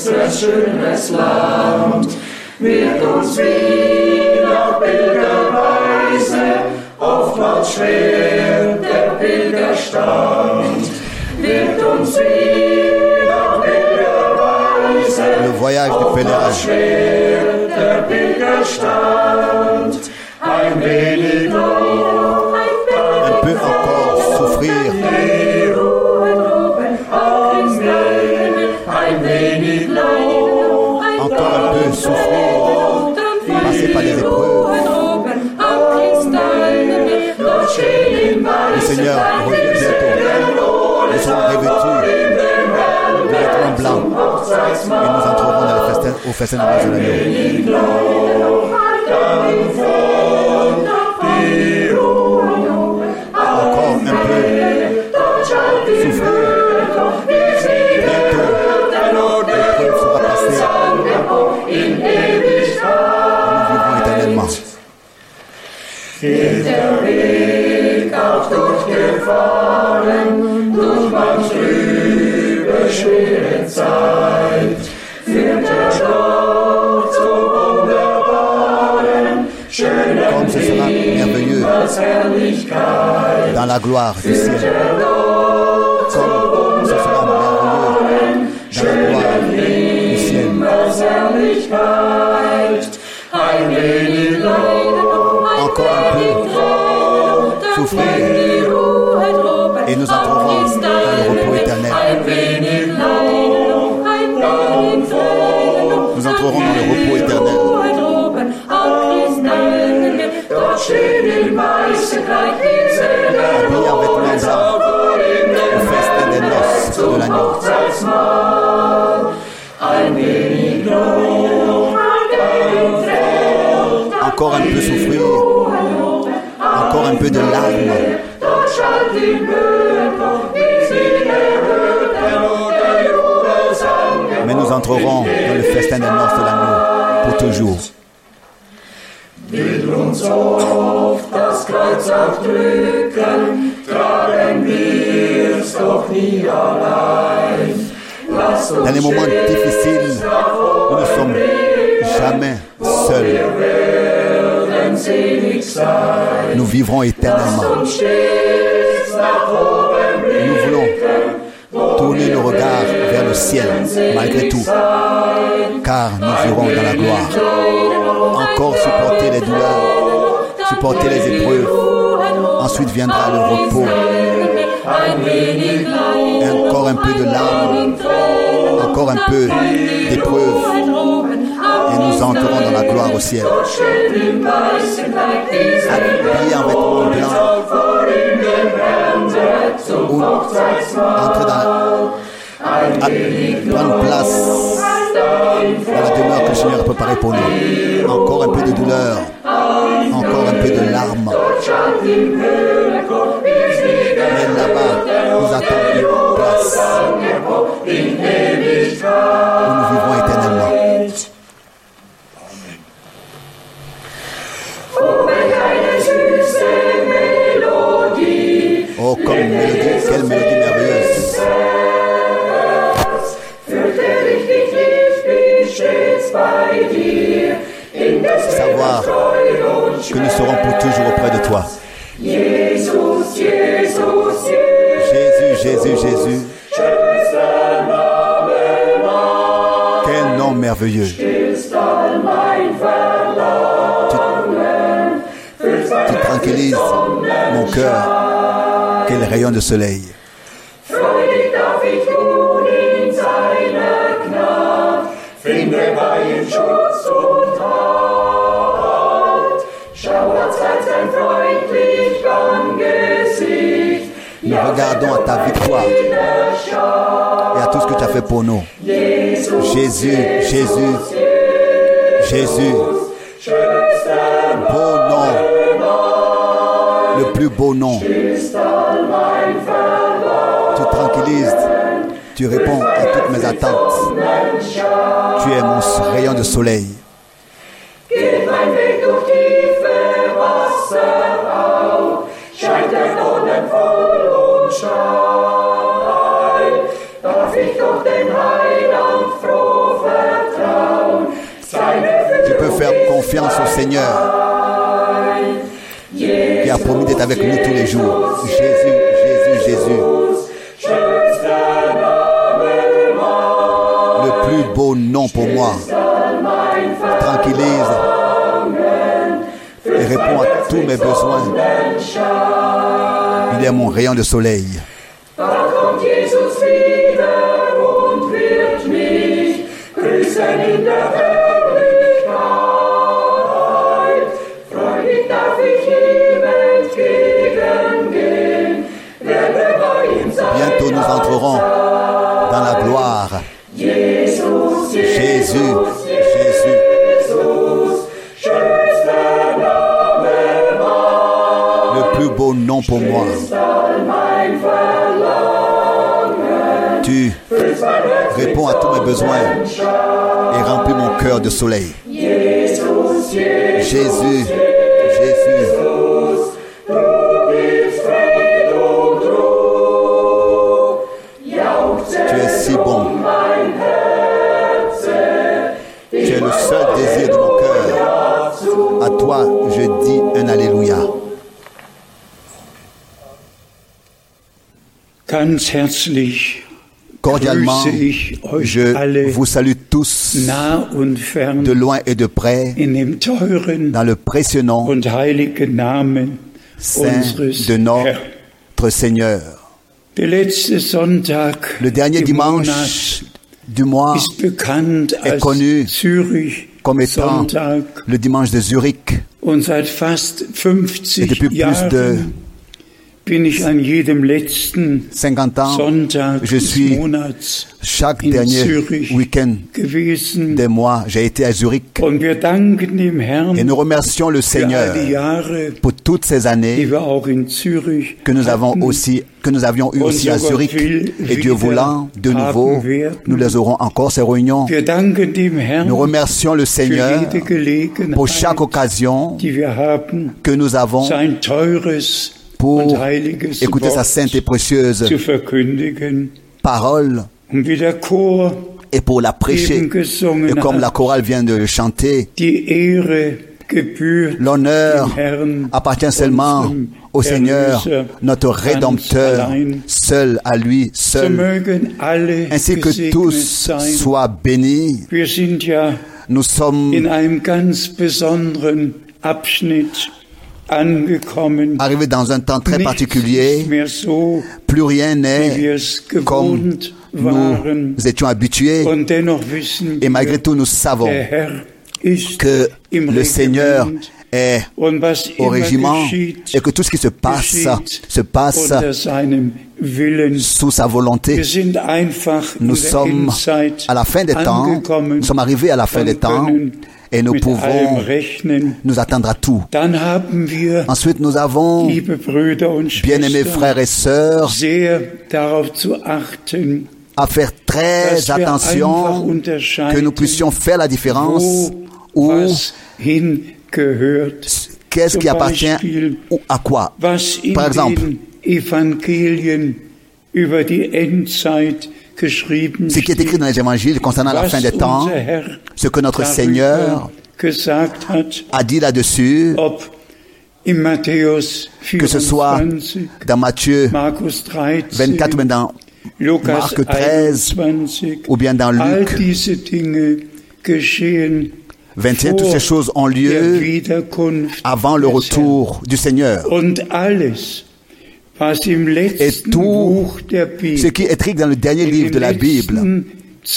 äußerst schönes Land, wird uns wie nach Pilgerweise oftmals schwer der Pilgerstand, wird uns wie nach Pilgerweise Le voyage du pèlerinage. schwer der Pilgerstand, ein wenig noch, Un peu encore souffrir. ein wenig noch, Encore un peu souffrir. Passer par les épreuves. Le Seigneur revient bientôt. Nous serons revêtus de vêtements blancs. Et nous entrerons dans au festin de l'agneau. Encore un peu souffrir. Bientôt, l'épreuve sera passée. Et nous vivrons éternellement. Ist der Weg auch durchgefahren, durch manch trübe, schwere Zeit, führt er doch zu wunderbaren, schönen Comme ce sera merveilleux Himmelsherrlichkeit. dans la gloire du ciel. Comme ce sera merveilleux dans la gloire du ciel. Himmelsherrlichkeit, ein wenig Encore un peu souffrir. Et nous entrerons dans le repos éternel. Nous entrerons dans le repos éternel. Habillés en vêtements blancs, au festin des noces de l'agneau. Encore un peu souffrir. Encore un peu de larmes. Mais nous entrerons dans le festin des noces de l'agneau pour toujours. Will uns oft das Kreuz auch drücken, tragen wir's doch nie allein. Lass uns Dans les moments difficiles, nous ne sommes jamais seuls. werden selig sein. Nous vivrons éternellement. Und stets nach oben Nous voulons tourner nos regards vers le ciel, malgré tout, car nous irons dans la gloire. Encore supporter les douleurs, supporter les épreuves. Ensuite viendra le repos. Et encore un peu de larmes, encore un peu d'épreuves. Et nous entrerons dans la gloire au ciel. Habillés en vêtements blancs, ou entrer prendre place dans la demeure que le Seigneur a préparée pour nous. Encore un peu de douleur, encore un peu de larmes. Mais là-bas, nous attend une place où nous vivrons éternellement. Oh, comme mélodie, quelle mélodie merveilleuse. Savoir que nous serons pour toujours auprès de toi. Jésus, Jésus, Jésus. Quel nom merveilleux. Tu tranquillises mon cœur. Quel rayon de soleil. Finde bei ihm Schutz und Halt. Schau als sein freundlich Angesicht. Nous regardons à ta victoire et à tout ce que tu as fait pour nous. Jésus, Jésus, Jésus. Beau nom. Le plus beau nom. Tu tranquillises. Tu réponds à toutes mes attentes. Tu es mon rayon de soleil. Geht mein Weg durch tiefe Wasser auf, scheint der Boden voll und steil. Darf ich doch den Heiland froh Seigneur, qui a promis d'être avec nous tous les jours. Jésus, Jésus, Jésus. Le plus beau nom pour moi. Tranquillise et répond à tous mes besoins. Il est mon rayon de soleil. Da kommt Jesus wieder und wird mich grüßen in der Herrlichkeit. Freudig darf ich ihm entgegengehen, werde bei ihm sein. Bientôt nous entrerons dans la gloire. Jesus, Jésus, Jésus. schönster Name mein, Le plus beau nom pour moi. mein Verlangen. Tu réponds à tous mes besoins et remplis mon cœur de soleil. Jesus, Jesus, Jésus, Jésus. du gibst Fried und Ruhe. Jauchze Tu es si bon. mein Herze, Tu es le seul désir de mon cœur. À toi, je dis un Alléluia. Ganz herzlich Cordialement, grüße ich euch je alle vous salue tous nah und fern de loin et de près in dem teuren dans le précieux nom und heiligen Namen saint unseres de Herrn. notre Seigneur. Der letzte Sonntag Le dernier im Monat dimanche du mois ist bekannt est als connu Zürich comme étant Sonntag le dimanche de Zurich. und seit fast Et 50 depuis plus de Jahren bin ich an jedem letzten 50 ans, Sonntag je des suis Monats chaque in dernier Zürich week-end gewesen. des mois, j'ai été à Zurich. Und wir danken dem Herrn Et nous remercions le für all Seigneur die Jahre, pour toutes ces die années wir auch in Zürich que nous avions eu aussi à Zurich. Et Dieu voulant, de nouveau, nous les aurons encore, ces réunions. Wir danken dem Herrn Nous remercions le für Seigneur jede pour chaque Gelegenheit, occasion die wir haben, que nous avons sein teures pour und heiliges écouter sa Wort sainte et précieuse zu verkündigen. parole Und wie der Chor et pour la prêcher. eben gesungen Et comme la hat, chorale vient de le chanter, die Ehre gebührt l'honneur dem Herrn, appartient seulement unserem au Seigneur, Erlöser, notre ganz Rédempteur, allein. seul à lui, So seul, mögen alle ainsi que gesegnet tous sein. soient bénis. Wir sind ja Nous sommes in einem ganz besonderen Abschnitt angekommen. arrivés dans un temps très Nichts particulier. ist mehr so, Plus rien wie n'est wir es comme gewohnt waren. nous étions habitués. Und dennoch wissen Et malgré wir, tout, nous savons der Herr ist que im le Seigneur Regiment. est Und was au immer régiment geschieht, et que tout ce qui se passe unter seinem Willen. sous sa volonté. Wir sind einfach Nous in der sommes Endzeit à la fin des temps, angekommen nous sommes arrivés à la fin und des temps können et nous mit allem pouvons rechnen. nous attendre à tout. Dann haben wir, Ensuite, nous avons, liebe Brüder und bien-aimés Schwestern, frères et sœurs, sehr darauf zu achten, à faire très dass wir einfach attention, que unterscheiden, nous puissions faire la différence wo où was hingehört. qu'est-ce qui Zum appartient Beispiel, ou à quoi. was in Par exemple, den Evangelien über die Endzeit geschrieben ce qui est écrit dans les évangiles concernant la was fin des temps, unser Herr ce que notre darüber Seigneur gesagt hat, a dit là-dessus, ob in Matthäus que ce soit 24, dans Matthieu Markus 13, 24 ou bien dans Lukas Marc 13 21, ou bien dans all Luc diese Dinge geschehen 21, toutes ces choses ont der lieu Wiederkunft avant le des retour du Seigneur. Herrn. Und alles, was im letzten tout Buch der Bibel, Ce qui est écrit dans le dernier in livre de den la Bible, letzten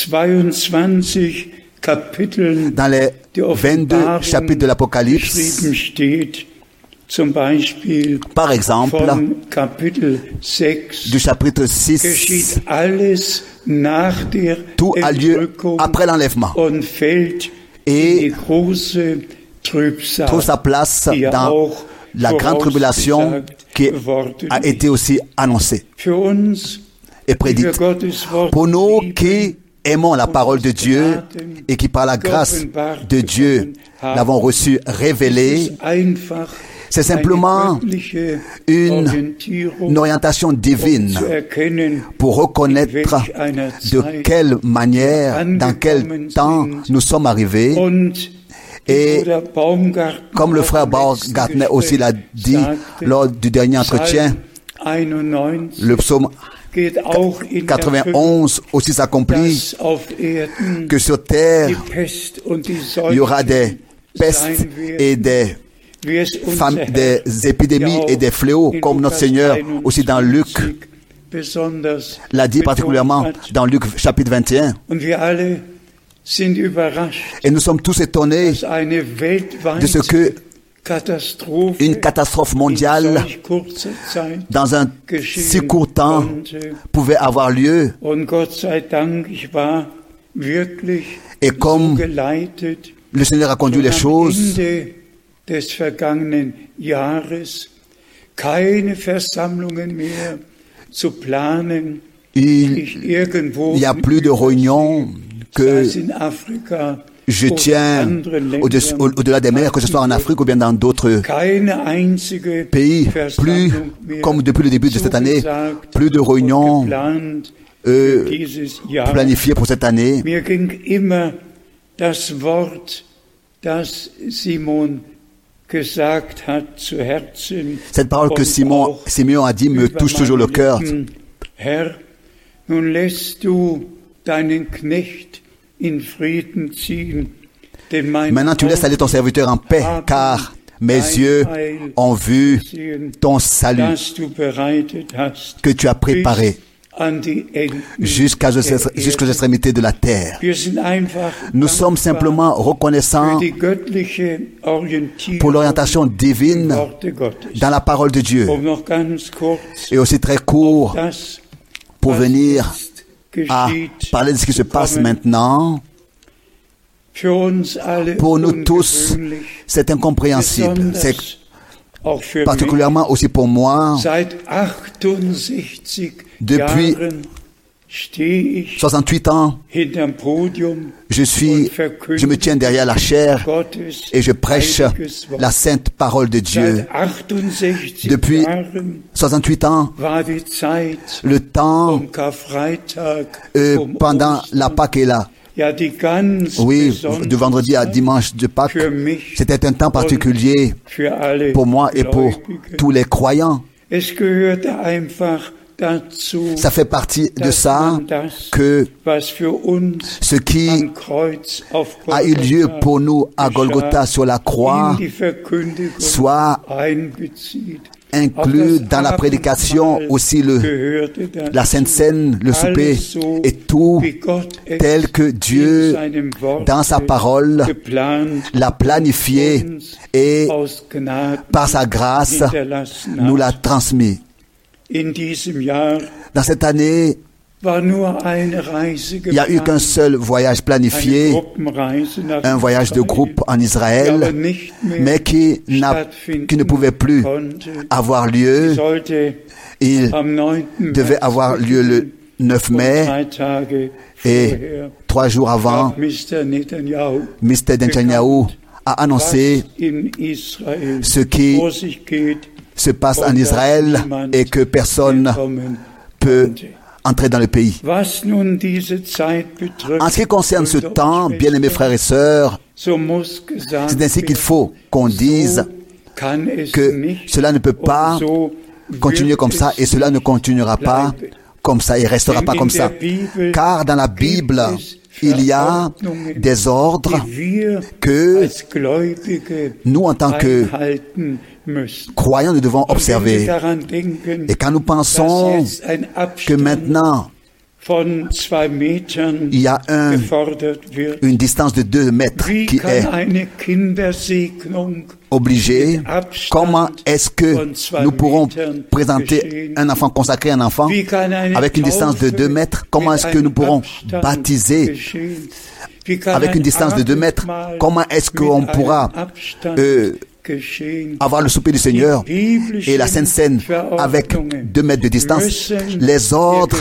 22 Kapiteln dans les der 22 Offenbarung chapitres de l'Apocalypse, geschrieben steht, zum Beispiel par exemple, von Kapitel 6, du chapitre geschieht 6, alles nach der tout a lieu Entrückung après l'enlèvement und fällt in et die große Trübsal, trouve sa place die ja dans auch la grande tribulation vorausgesagt qui worden a été aussi annoncée für uns, et die wir prédite. Gottes Wort Pour nous lieben, qui aimons la parole de Dieu et qui par la grâce de Dieu l'avons reçu révélée, ist einfach c'est simplement eine göttliche une Orientierung, orientation divine zu erkennen, pour reconnaître de quelle manière, dans quel temps nous sommes arrivés und Et comme le frère Baumgartner aussi l'a dit lors du dernier entretien, le psaume 91 aussi s'accomplit, que sur terre, il y aura des pestes et des épidémies et des fléaux, comme notre Seigneur aussi dans Luc l'a dit particulièrement dans Luc chapitre 21. Et nous sommes tous étonnés de ce que une catastrophe mondiale dans un si court temps pouvait avoir lieu. Et comme le Seigneur a conduit les choses, il n'y a plus de réunions que je tiens au-delà des mers, que ce soit en Afrique ou bien dans d'autres pays. Plus, comme depuis le début de cette année, plus de réunions planifiées pour cette année. Cette parole que Simeon a dit me touche toujours le cœur. Herr, nun lässt du deinen Knecht in Frieden ziehen, denn mein Maintenant tu laisses aller ton serviteur en paix, car mes yeux ont vu ton salut que tu as préparé jusqu'aux extrémités de la terre. Nous sommes simplement reconnaissants pour l'orientation divine dans la parole de Dieu. Et aussi très court, pour venir à parler de ce qui se passe maintenant, pour nous tous, c'est incompréhensible. C'est particulièrement aussi pour moi. Depuis 68 ans, je me tiens derrière la chaire et je prêche la sainte parole de Dieu. Depuis 68 ans, le temps pendant la Pâque est là. Oui, de vendredi à dimanche de Pâques, c'était un temps particulier pour moi et pour tous les croyants. Ça fait partie de ça que ce qui a eu lieu pour nous à Golgotha sur la croix soit inclus dans la prédication, aussi la Sainte Seine, le souper et tout tel que Dieu, dans sa parole, l'a planifié et par sa grâce nous l'a transmis. Dans cette année, il n'y a eu qu'un seul voyage planifié, un voyage de groupe en Israël, mais qui ne pouvait plus avoir lieu. Il devait avoir lieu le 9 mai et 3 jours avant, Mr. Netanyahu a annoncé ce qui se passe en Israël et que personne peut entrer dans le pays. En ce qui concerne ce temps, bien-aimés frères et sœurs, c'est ainsi qu'il faut qu'on dise que cela ne peut pas continuer comme ça et cela ne continuera pas comme ça et restera pas comme ça. Car dans la Bible, il y a des ordres que nous, en tant que croyants, nous devons observer. Et quand nous pensons que maintenant, il y a une distance de 2 mètres qui est obligée, comment est-ce que nous pourrons présenter un enfant, consacrer un enfant avec une distance de 2 mètres? Comment est-ce que nous pourrons baptiser avec une distance de 2 mètres? Comment est-ce qu'on pourra avoir le souper du Seigneur et la Sainte Seine avec 2 mètres de distance? Les ordres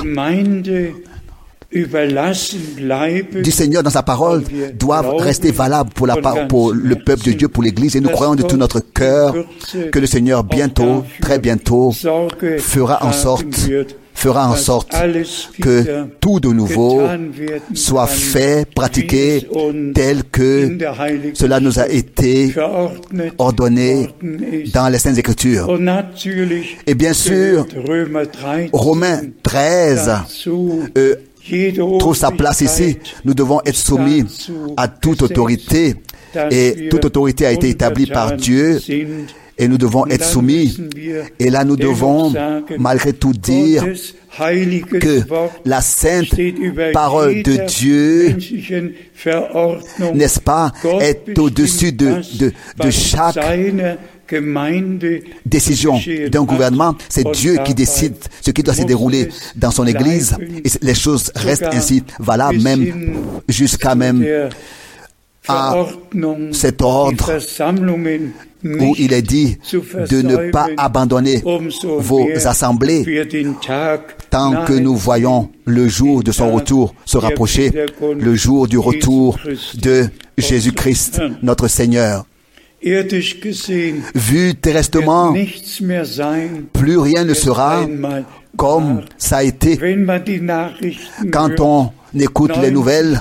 du Seigneur dans sa parole doivent rester valables pour le peuple de Dieu, pour l'Église, et nous croyons de tout notre cœur que le Seigneur bientôt, très bientôt, fera en sorte fera en sorte que tout de nouveau soit fait, pratiqué tel que cela nous a été ordonné dans les Saintes Écritures. Et bien sûr, Romains 13 trouve sa place ici. Nous devons être soumis à toute autorité, et toute autorité a été établie par Dieu, et nous devons être soumis. Et là, nous devons malgré tout dire que la sainte parole de Dieu, n'est-ce pas, est au-dessus de chaque décision d'un gouvernement. C'est Dieu qui décide ce qui doit se dérouler dans son Église, et les choses restent ainsi valables même jusqu'à même à cet ordre où il est dit de ne pas abandonner vos assemblées tant que nous voyons le jour de son retour se rapprocher, le jour du retour de Jésus-Christ, notre Seigneur. Vu terresтрement, plus rien ne sera comme ça a été. Quand on écoute les nouvelles,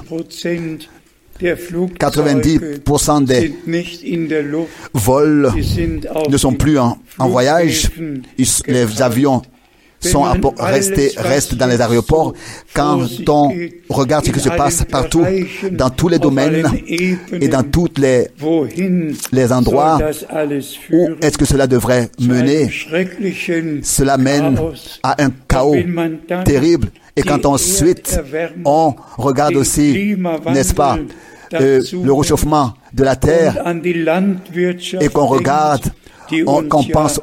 90% des vols ne sont plus en voyage. Les avions restent dans les aéroports. Quand on regarde ce qui se passe partout, dans tous les domaines et dans tous les endroits, où est-ce que cela devrait mener? Cela mène à un chaos terrible. Et quand ensuite on regarde aussi, n'est-ce pas, le réchauffement de la terre, et qu'on regarde, qu'on pense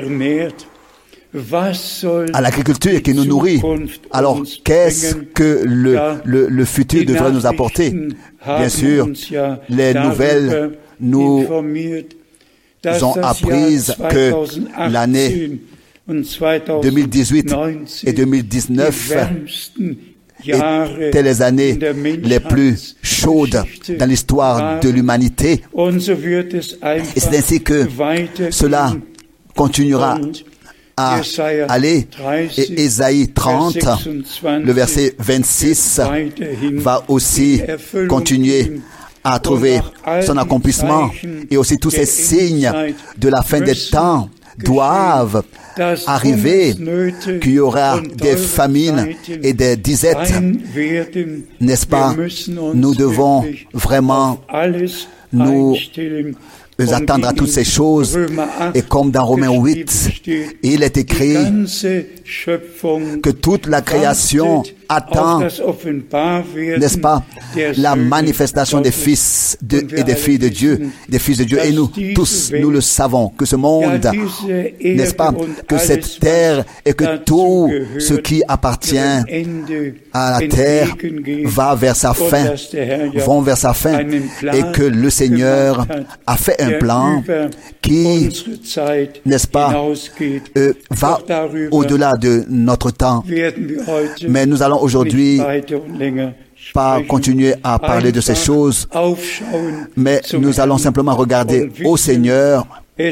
à l'agriculture qui nous nourrit, alors qu'est-ce que le futur devrait nous apporter? Bien sûr, les nouvelles nous ont appris que l'année 2018 et 2019 étaient les années les plus chaudes dans l'histoire de l'humanité. Et c'est ainsi que cela continuera à aller. Et Ésaïe 30, le verset 26, va aussi continuer à trouver son accomplissement. Et aussi tous ces signes de la fin des temps doivent arriver, qu'il y aura des famines et des disettes, n'est-ce pas? Nous devons vraiment nous attendre à toutes ces choses. Et comme dans Romains 8, il est écrit que toute la création attend, n'est-ce pas, la manifestation des fils et des filles de Dieu, des fils de Dieu. Et nous tous, nous le savons, que ce monde, n'est-ce pas, que cette terre et que tout ce qui appartient à la terre va vers sa fin, vont vers sa fin, et que le Seigneur a fait un plan qui, n'est-ce pas, va au-delà de notre temps. Mais nous allons aujourd'hui pas continuer à parler de ces choses, mais nous allons simplement regarder au Seigneur, et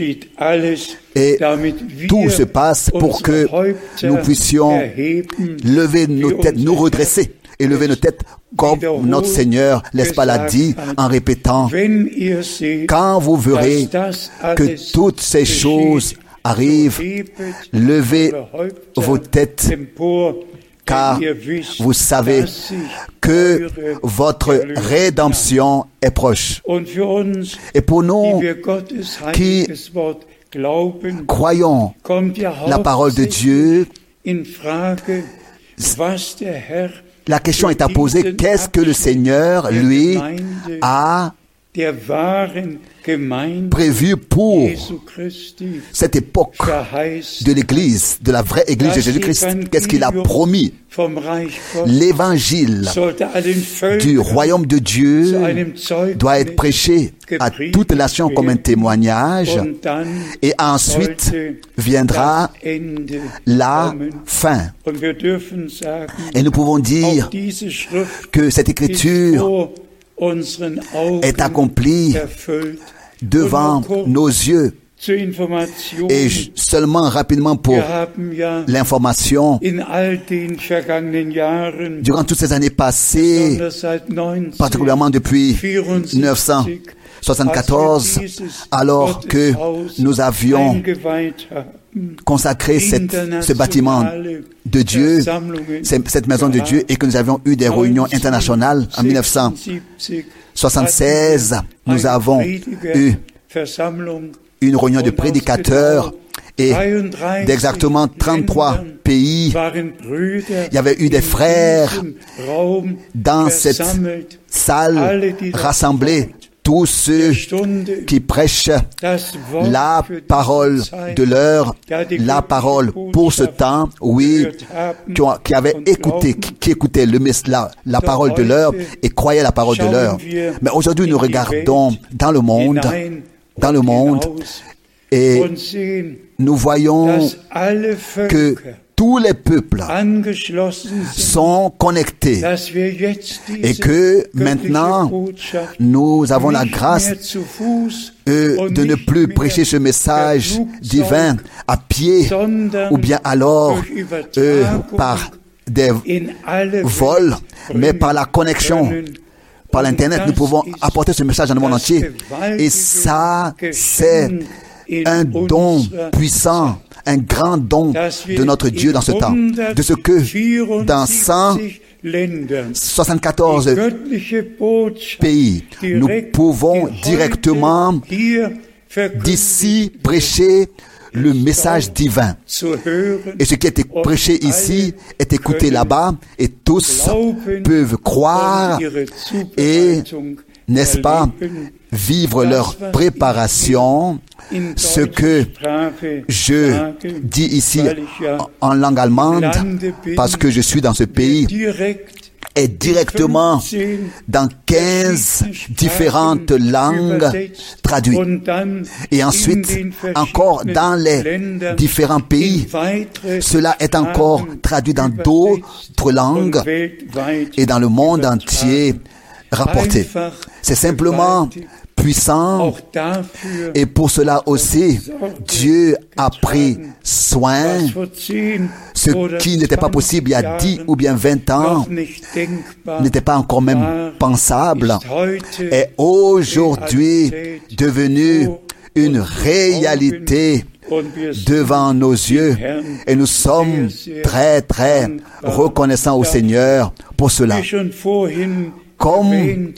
tout se passe pour que nous puissions lever nos têtes, nous redresser et lever nos têtes comme notre Seigneur, n'est-ce pas, l'a dit en répétant, quand vous verrez que toutes ces choses arrivent, levez vos têtes, car vous savez que votre rédemption est proche. Et pour nous qui croyons la parole de Dieu, la question est à poser, qu'est-ce que le Seigneur, lui, a prévu pour cette époque de l'Église, de la vraie Église de Jésus-Christ? Qu'est-ce qu'il a promis? L'évangile du royaume de Dieu doit être prêché à toute nation comme un témoignage, et ensuite viendra la fin. Et nous pouvons dire que cette écriture est accomplie devant nos yeux, zur Information. Et seulement rapidement pour Wir haben ja l'information, in all den vergangenen Jahren, durant toutes ces années passées, besonders seit particulièrement depuis 1974, 1974, alors que nous avions eingeweiht haben, consacré ce bâtiment de Dieu, cette maison de Dieu, et que nous avions eu des réunions internationales en 1976, nous avons eu une réunion de prédicateurs et d'exactement 33 pays. Il y avait eu des frères dans cette salle rassemblés, tous ceux qui prêchent la parole de l'heure, la parole pour ce temps, oui, qui avaient écouté, qui écoutaient la parole de l'heure et croyaient la parole de l'heure. Mais aujourd'hui, nous regardons dans le monde, et nous voyons que tous les peuples sont connectés et que maintenant nous avons la grâce de ne plus prêcher ce message divin à pied ou bien alors par des vols, mais par la connexion. Par l'Internet, nous pouvons apporter ce message dans le monde entier. Et ça, c'est un don puissant, un grand don de notre Dieu dans ce temps. De ce que dans 174 pays, nous pouvons directement d'ici prêcher le message divin. Et ce qui est prêché ici est écouté là-bas, et tous peuvent croire et, n'est-ce pas, vivre leur préparation. Ce que je dis ici en langue allemande, parce que je suis dans ce pays, est directement dans 15 différentes langues traduites. Et ensuite, encore dans les différents pays, cela est encore traduit dans d'autres langues et dans le monde entier rapporté. C'est simplement puissant, et pour cela aussi, Dieu a pris soin. Ce qui n'était pas possible il y a 10 ou bien 20 ans n'était pas encore même pensable, est aujourd'hui devenu une réalité devant nos yeux, et nous sommes très très reconnaissants au Seigneur pour cela. Comme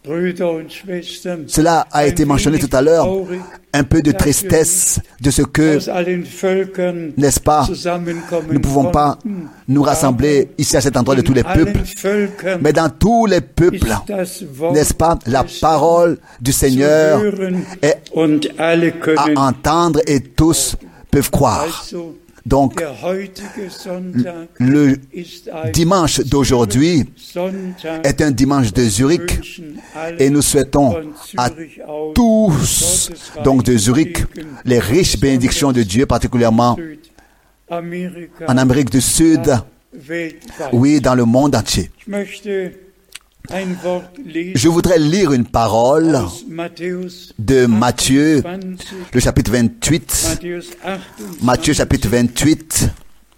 cela a été mentionné tout à l'heure, un peu de tristesse de ce que, n'est-ce pas, nous ne pouvons pas nous rassembler ici à cet endroit de tous les peuples, mais dans tous les peuples, n'est-ce pas, la parole du Seigneur est à entendre et tous peuvent croire. Donc, le dimanche d'aujourd'hui est un dimanche de Zurich, et nous souhaitons à tous, donc de Zurich, les riches bénédictions de Dieu, particulièrement en Amérique du Sud, oui, dans le monde entier. Je voudrais lire une parole de Matthieu, le chapitre 28. Matthieu, chapitre 28.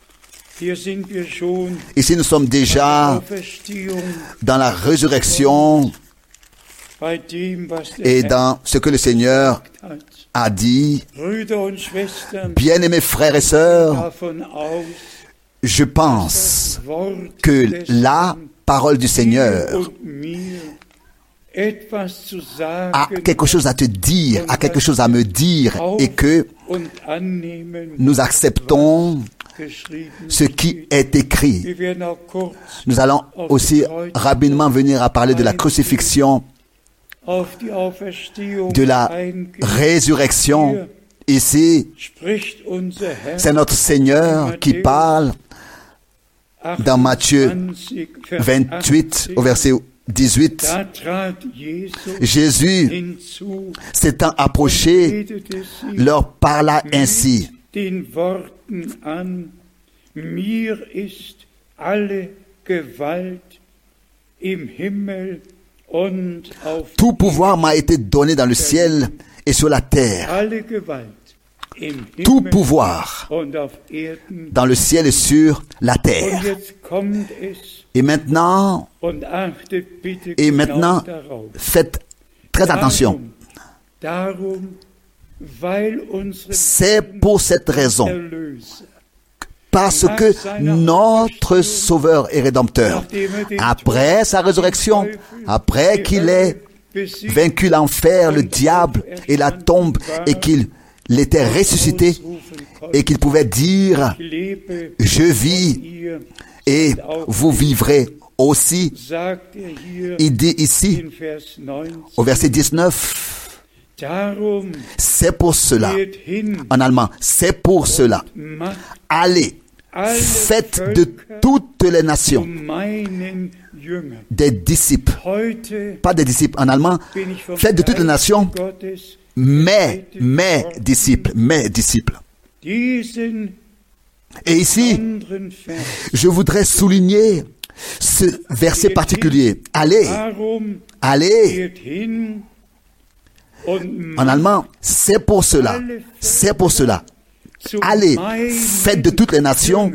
Ici, nous sommes déjà dans la résurrection et dans ce que le Seigneur a dit. Bien-aimés frères et sœurs, je pense que la parole du Seigneur a quelque chose à te dire, a quelque chose à me dire, et que nous acceptons ce qui est écrit. Nous allons aussi rapidement venir à parler de la crucifixion, de la résurrection. Ici, c'est notre Seigneur qui parle. Dans Matthieu 28, au verset 18, Jésus, s'étant approché, leur parla ainsi. Tout pouvoir m'a été donné dans le ciel et sur la terre. tout pouvoir dans le ciel et sur la terre. Et maintenant, faites très attention. C'est pour cette raison, parce que notre Sauveur et Rédempteur, après sa résurrection, après qu'il ait vaincu l'enfer, le diable et la tombe, et qu'il était ressuscité, et qu'il pouvait dire « Je vis et vous vivrez aussi », il dit ici, au verset 19, c'est pour cela, en allemand, c'est pour cela, allez, faites de toutes les nations des disciples, pas des disciples en allemand, faites de toutes les nations mes disciples. Et ici, je voudrais souligner ce verset particulier. Allez, en allemand, c'est pour cela. Allez, faites de toutes les nations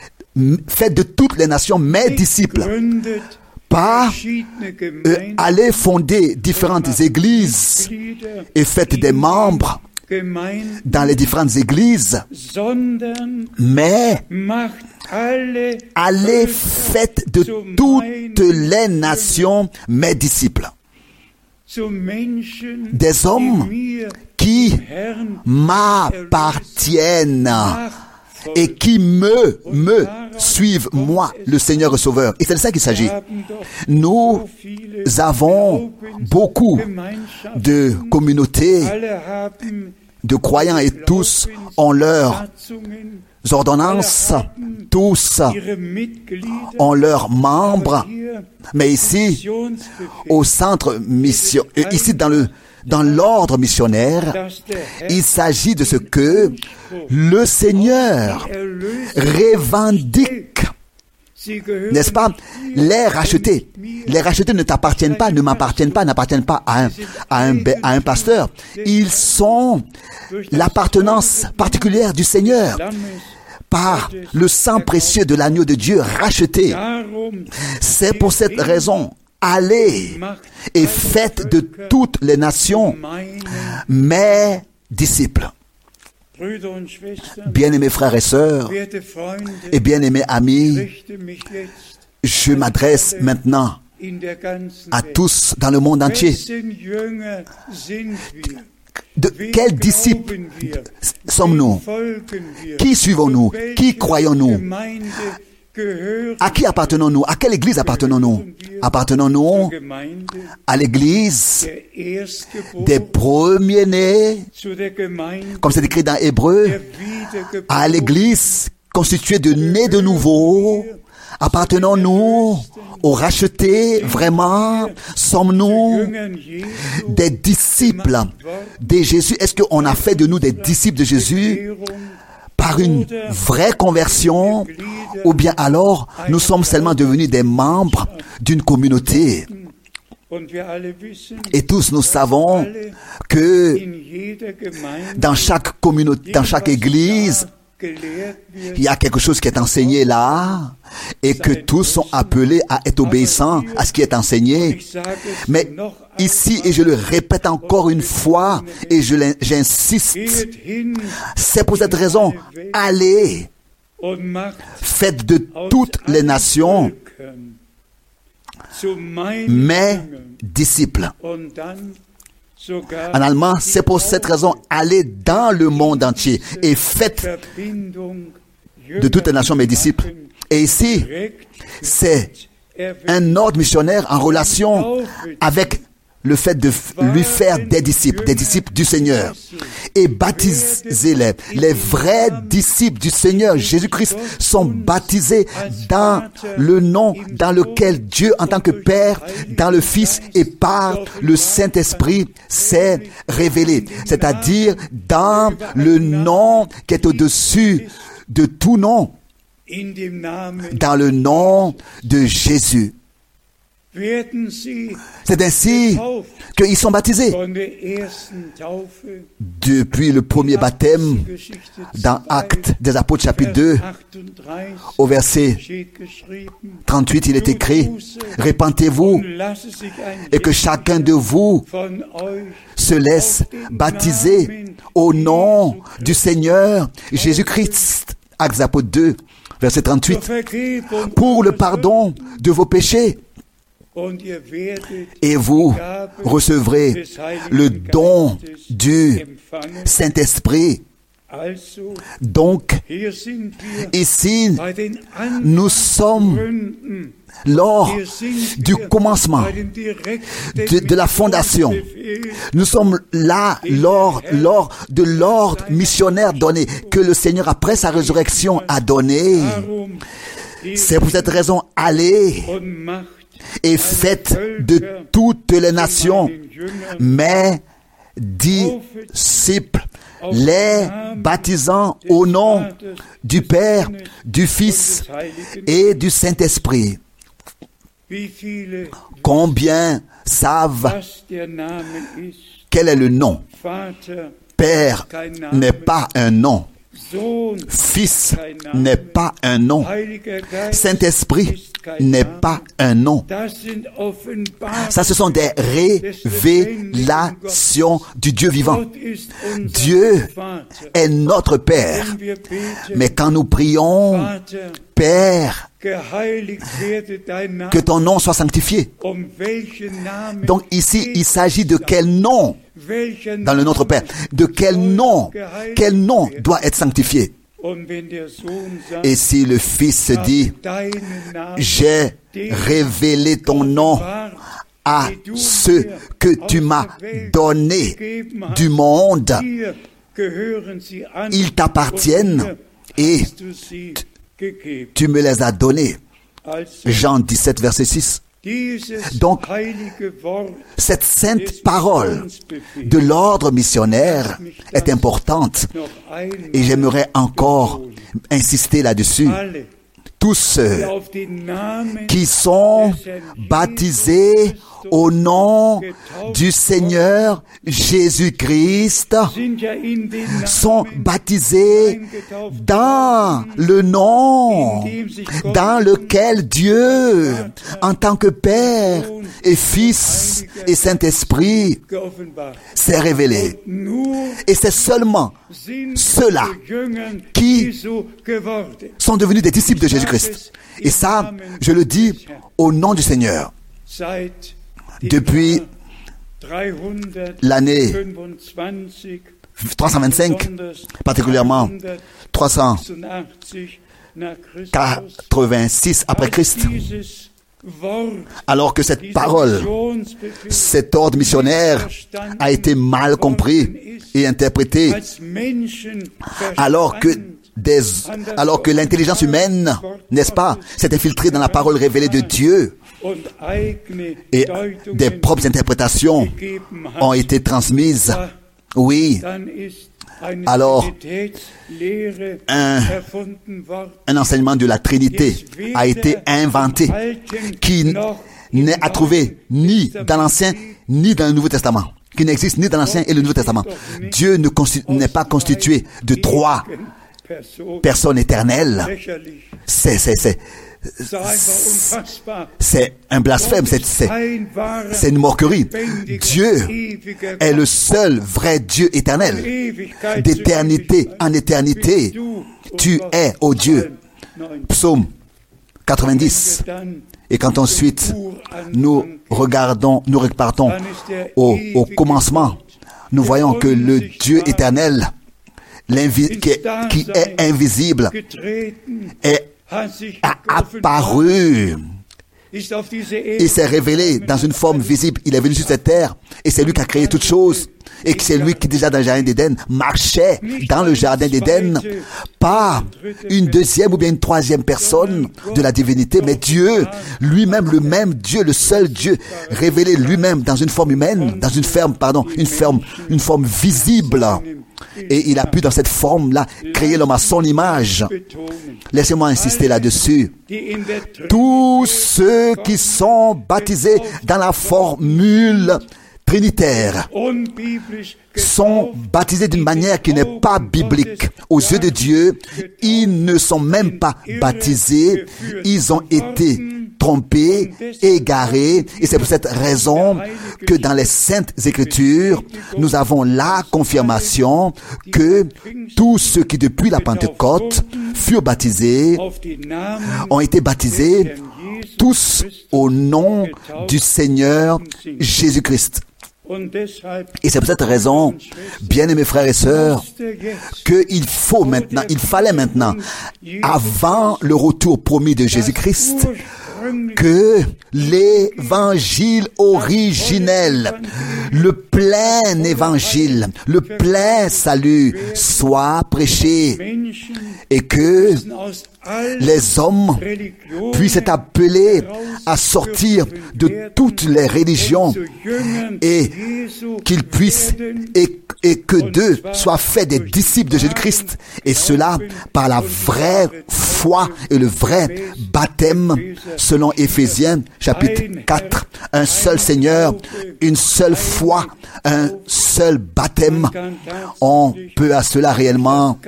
mes disciples. Pas allez fonder différentes églises et faites des membres dans les différentes églises, mais allez, faites de toutes les nations mes disciples. Des hommes qui m'appartiennent et qui me suivent, moi, le Seigneur et Sauveur. Et c'est de ça qu'il s'agit. Nous avons beaucoup de communautés, de croyants, et tous ont leurs ordonnances, tous ont leurs membres. Mais ici, au centre mission, ici dans l'ordre missionnaire, il s'agit de ce que le Seigneur revendique. N'est-ce pas? Les rachetés ne t'appartiennent pas, ne m'appartiennent pas, n'appartiennent pas à un pasteur. Ils sont l'appartenance particulière du Seigneur par le sang précieux de l'agneau de Dieu racheté. C'est pour cette raison, allez et faites de toutes les nations mes disciples. Bien-aimés frères et sœurs, et bien-aimés amis, je m'adresse maintenant à tous dans le monde entier. De quels disciples sommes-nous? Qui suivons-nous? Qui croyons-nous? À qui appartenons-nous? À quelle église appartenons-nous? Appartenons-nous à l'église des premiers-nés, comme c'est écrit dans Hébreux, à l'église constituée de nés de nouveau? Appartenons-nous aux rachetés vraiment? Sommes-nous des disciples de Jésus? Est-ce qu'on a fait de nous des disciples de Jésus par une vraie conversion, ou bien alors nous sommes seulement devenus des membres d'une communauté? Et tous nous savons que dans chaque communauté, dans chaque église, il y a quelque chose qui est enseigné là, et que tous sont appelés à être obéissants à ce qui est enseigné. Mais ici, et je le répète encore une fois, et j'insiste, c'est pour cette raison, allez, faites de toutes les nations mes disciples. En allemand, c'est pour cette raison, allez dans le monde entier et faites de toutes les nations mes disciples. Et ici, c'est un ordre missionnaire en relation avec le fait de lui faire des disciples du Seigneur. Et baptisez-les. Les vrais disciples du Seigneur Jésus-Christ sont baptisés dans le nom dans lequel Dieu, en tant que Père, dans le Fils et par le Saint-Esprit, s'est révélé. C'est-à-dire dans le nom qui est au-dessus de tout nom. Dans le nom de Jésus. C'est ainsi qu'ils sont baptisés. Depuis le premier baptême, dans Actes des Apôtres chapitre 2, au verset 38, il est écrit, « Répentez-vous et que chacun de vous se laisse baptiser au nom du Seigneur Jésus-Christ. » Actes des Apôtres 2, verset 38, « Pour le pardon de vos péchés. Et vous recevrez le don du Saint-Esprit. » Donc, ici, nous sommes lors du commencement de la fondation. Nous sommes là lors de l'ordre missionnaire donné, que le Seigneur, après sa résurrection, a donné. C'est pour cette raison, allez et faites de toutes les nations mes disciples, les baptisant au nom du Père, du Fils et du Saint-Esprit. Combien savent quel est le nom? Père n'est pas un nom. Fils n'est pas un nom. Saint-Esprit n'est pas un nom. Ça, ce sont des révélations du Dieu vivant. Dieu est notre Père. Mais quand nous prions, Père, que ton nom soit sanctifié. Donc ici, il s'agit de quel nom dans le Notre Père? De quel nom doit être sanctifié? Et si le Fils dit, j'ai révélé ton nom à ceux que tu m'as donnés du monde, ils t'appartiennent et tu me les as donnés. Jean 17, verset 6. Donc, cette sainte parole de l'ordre missionnaire est importante et j'aimerais encore insister là-dessus. Tous ceux qui sont baptisés au nom du Seigneur Jésus-Christ sont baptisés dans le nom dans lequel Dieu, en tant que Père et Fils et Saint-Esprit, s'est révélé. Et c'est seulement ceux-là qui sont devenus des disciples de Jésus-Christ. Et ça, je le dis au nom du Seigneur. Depuis l'année 325, particulièrement 386 après Christ, alors que cette parole, cet ordre missionnaire a été mal compris et interprété, alors que l'intelligence humaine, n'est-ce pas, s'est infiltrée dans la parole révélée de Dieu et des propres interprétations ont été transmises. Oui, alors un enseignement de la Trinité a été inventé qui n'est à trouver ni dans l'Ancien ni dans le Nouveau Testament, qui n'existe ni dans l'Ancien et le Nouveau Testament. Dieu n'est pas constitué de trois personnes éternelles. C'est un blasphème, c'est une moquerie. Dieu est le seul vrai Dieu éternel. D'éternité en éternité, tu es, ô Dieu. Psaume 90. Et quand ensuite nous repartons au commencement, nous voyons que le Dieu éternel, qui est invisible, a apparu. Il s'est révélé dans une forme visible. Il est venu sur cette terre et c'est lui qui a créé toutes choses. Et c'est lui qui, déjà dans le jardin d'Éden, marchait dans le jardin d'Éden, pas une deuxième ou bien une troisième personne de la divinité, mais Dieu lui-même, le même Dieu, le seul Dieu, révélé lui-même dans une forme humaine, une forme visible. Et il a pu dans cette forme-là créer l'homme à son image. Laissez-moi insister là-dessus. Tous ceux qui sont baptisés dans la formule trinitaire sont baptisés d'une manière qui n'est pas biblique. Aux yeux de Dieu, ils ne sont même pas baptisés. Ils ont été trompés, égarés. Et c'est pour cette raison que dans les Saintes Écritures, nous avons la confirmation que tous ceux qui depuis la Pentecôte furent baptisés ont été baptisés tous au nom du Seigneur Jésus-Christ. Et c'est pour cette raison, bien-aimés frères et sœurs, il fallait maintenant, avant le retour promis de Jésus-Christ, que l'évangile originel, le plein évangile, le plein salut soit prêché et que les hommes puissent être appelés à sortir de toutes les religions et qu'ils puissent et que d'eux soient faits des disciples de Jésus-Christ, et cela par la vraie foi et le vrai baptême selon Éphésiens chapitre 4. Un seul Seigneur, une seule foi, un seul baptême. On peut à cela réellement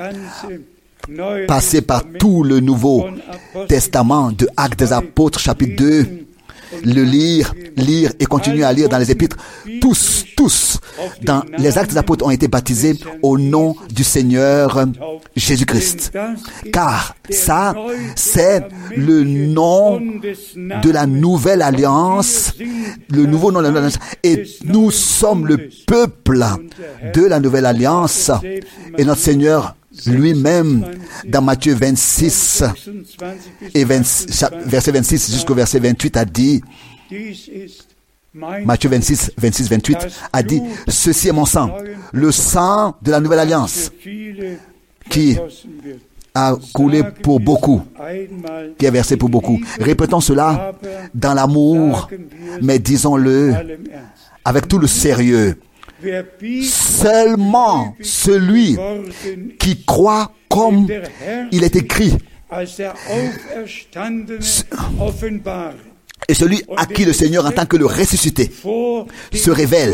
passer par tout le Nouveau Testament de Actes des Apôtres chapitre 2, le lire et continuer à lire dans les épîtres. Tous dans les Actes des Apôtres ont été baptisés au nom du Seigneur Jésus-Christ. Car ça, c'est le nom de la nouvelle alliance, le nouveau nom de la nouvelle alliance. Et nous sommes le peuple de la nouvelle alliance. Et notre Seigneur lui-même, dans Matthieu 26, verset 26 jusqu'au verset 28, a dit, Matthieu 26, 28, a dit, ceci est mon sang, le sang de la nouvelle alliance, qui a coulé pour beaucoup, qui est versé pour beaucoup. Répétons cela dans l'amour, mais disons-le avec tout le sérieux. Seulement celui qui croit comme il est écrit, et celui à qui le Seigneur, en tant que le ressuscité, se révèle,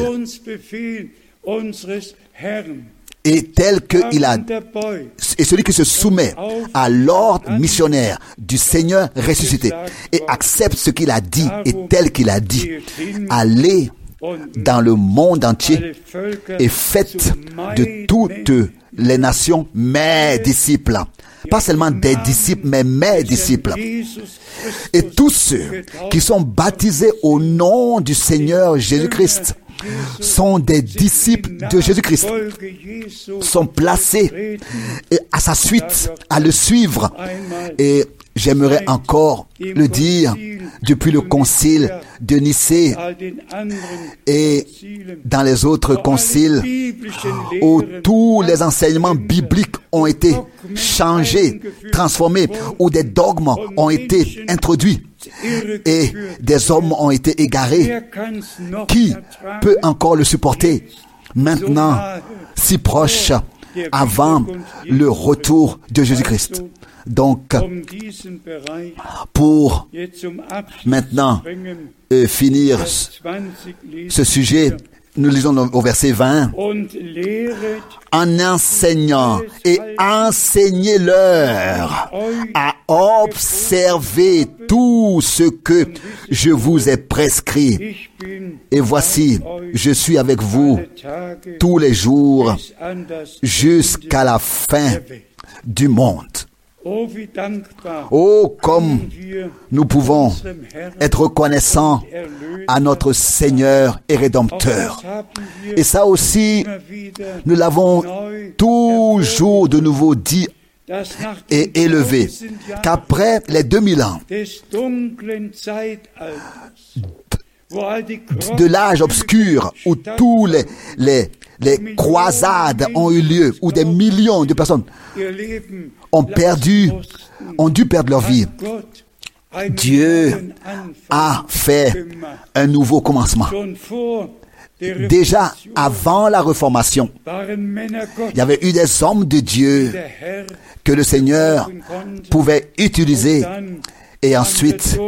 et tel qu'il a, et celui qui se soumet à l'ordre missionnaire du Seigneur ressuscité, et accepte ce qu'il a dit, et tel qu'il a dit, allez dans le monde entier et faites de toutes les nations mes disciples. Pas seulement des disciples, mais mes disciples. Et tous ceux qui sont baptisés au nom du Seigneur Jésus-Christ sont des disciples de Jésus-Christ, sont placés à sa suite, à le suivre. Et j'aimerais encore le dire, depuis le concile de Nicée et dans les autres conciles où tous les enseignements bibliques ont été changés, transformés, où des dogmes ont été introduits et des hommes ont été égarés. Qui peut encore le supporter maintenant, si proche, avant le retour de Jésus-Christ? Donc, pour maintenant finir ce sujet, nous lisons au verset 20. En enseignant et enseignez-leur à observer tout ce que je vous ai prescrit. Et voici, je suis avec vous tous les jours jusqu'à la fin du monde. Oh, comme nous pouvons être reconnaissants à notre Seigneur et Rédempteur. Et ça aussi, nous l'avons toujours de nouveau dit et élevé, qu'après les 2000 ans de l'âge obscur où tous les croisades ont eu lieu, où des millions de personnes ont dû perdre leur vie, Dieu a fait un nouveau commencement. déjà avant la Réformation, il y avait eu des hommes de Dieu que le Seigneur pouvait utiliser. Et ensuite,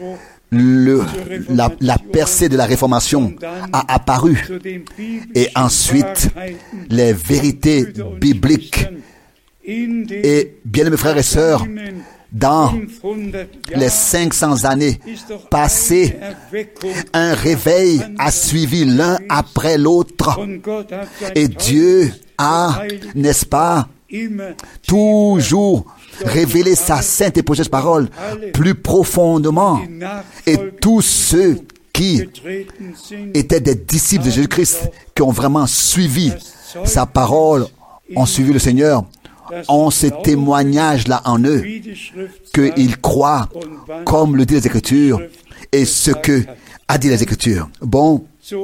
la percée de la Réformation a apparu. Et ensuite, les vérités bibliques. Et bien, mes frères et sœurs, dans les 500 années passées, un réveil a suivi l'un après l'autre. Et Dieu a, n'est-ce pas, toujours révélé sa sainte et précieuse parole plus profondément. Et tous ceux qui étaient des disciples de Jésus-Christ, qui ont vraiment suivi sa parole, ont suivi le Seigneur, ont ce témoignage-là en eux, qu'ils croient comme le dit les Écritures et ce que a dit les Écritures. Bon,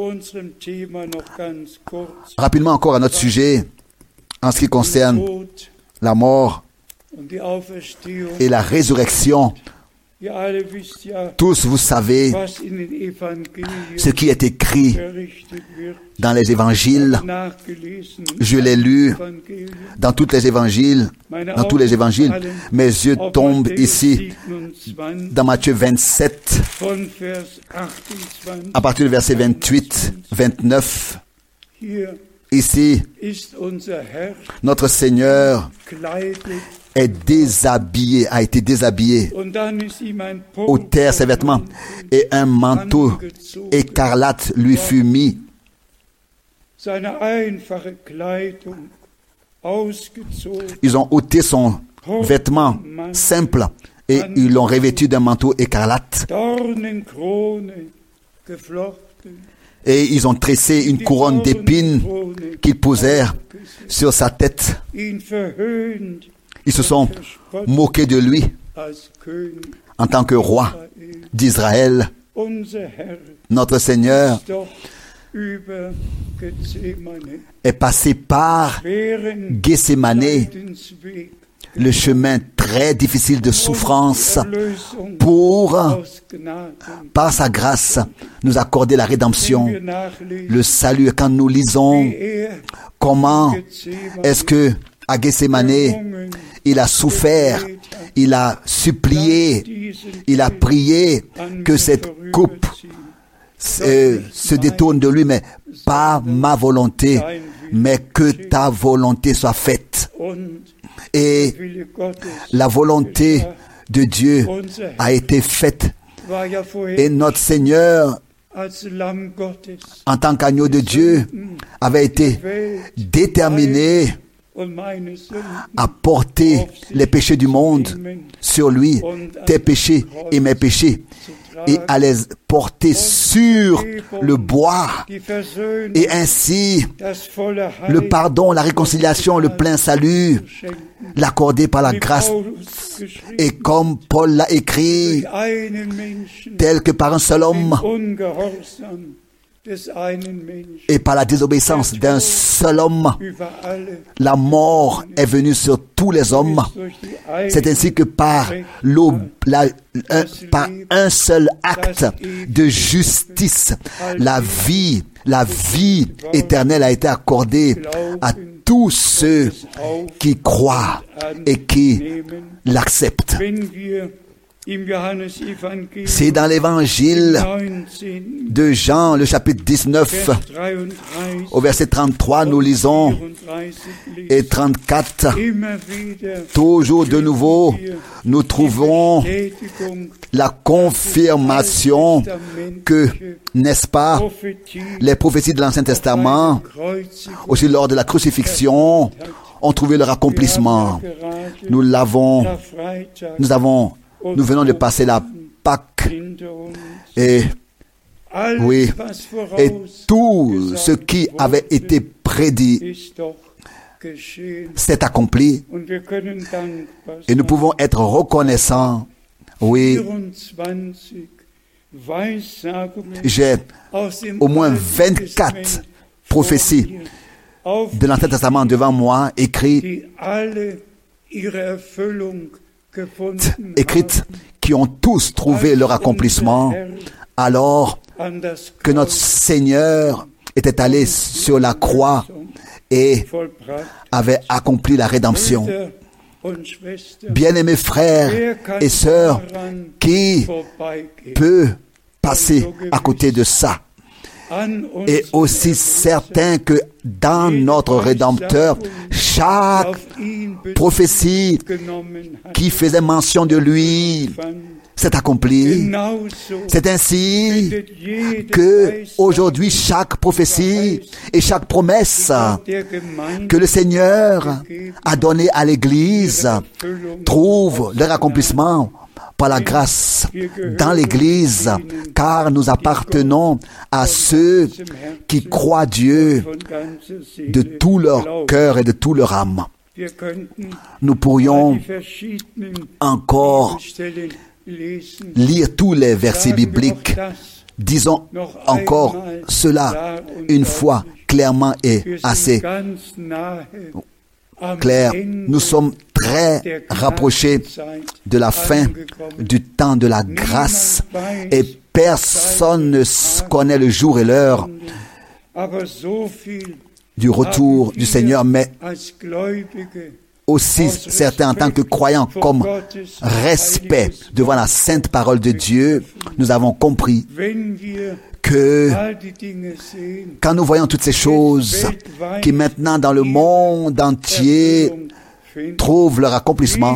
rapidement encore à notre sujet, en ce qui concerne la mort et la résurrection. Tous, vous savez ce qui est écrit dans les évangiles. Je l'ai lu dans tous les évangiles. Mes yeux tombent ici dans Matthieu 27, à partir du verset 28, 29. Ici, notre Seigneur est déshabillé, a été déshabillé, ôtèrent ses vêtements, et un manteau écarlate lui fut mis. Ils ont ôté son vêtement simple et ils l'ont revêtu d'un manteau écarlate. Et ils ont tressé une couronne d'épines qu'ils posèrent sur sa tête. Ils se sont moqués de lui en tant que roi d'Israël. Notre Seigneur est passé par Gethsémane, le chemin très difficile de souffrance, pour, par sa grâce, nous accorder la rédemption, le salut. Quand nous lisons comment est-ce que à Gethsémane, il a souffert, il a supplié, il a prié que cette coupe se détourne de lui, mais pas ma volonté, mais que ta volonté soit faite. Et la volonté de Dieu a été faite. Et notre Seigneur, en tant qu'agneau de Dieu, avait été déterminé à porter les péchés du monde sur lui, tes péchés et mes péchés, et à les porter sur le bois, et ainsi le pardon, la réconciliation, le plein salut, l'accorder par la grâce. Et comme Paul l'a écrit, tel que par un seul homme, et par la désobéissance d'un seul homme, la mort est venue sur tous les hommes. C'est ainsi que par un seul acte de justice, la vie éternelle a été accordée à tous ceux qui croient et qui l'acceptent. C'est dans l'évangile de Jean, le chapitre 19, au verset 33, nous lisons, et 34, toujours de nouveau, nous trouvons la confirmation que, n'est-ce pas, les prophéties de l'Ancien Testament, aussi lors de la crucifixion, ont trouvé leur accomplissement. Nous venons de passer la Pâque, et oui, et tout ce qui avait été prédit s'est accompli, et nous pouvons être reconnaissants. Oui, j'ai au moins 24 prophéties de l'Ancien Testament devant moi, écrites, qui ont tous trouvé leur accomplissement, alors que notre Seigneur était allé sur la croix et avait accompli la rédemption. Bien-aimés frères et sœurs, qui peut passer à côté de ça? Et aussi certain que dans notre Rédempteur, chaque prophétie qui faisait mention de lui s'est accomplie. C'est ainsi que aujourd'hui chaque prophétie et chaque promesse que le Seigneur a donnée à l'Église trouve leur accomplissement par la grâce dans l'Église, car nous appartenons à ceux qui croient Dieu de tout leur cœur et de tout leur âme. Nous pourrions encore lire tous les versets bibliques. Disons encore cela une fois clairement et assez clair. Nous sommes très rapprochés de la fin du temps de la grâce et personne ne connaît le jour et l'heure du retour du Seigneur, mais aussi certains en tant que croyants, comme respect devant la sainte parole de Dieu, nous avons compris que quand nous voyons toutes ces choses qui maintenant dans le monde entier trouvent leur accomplissement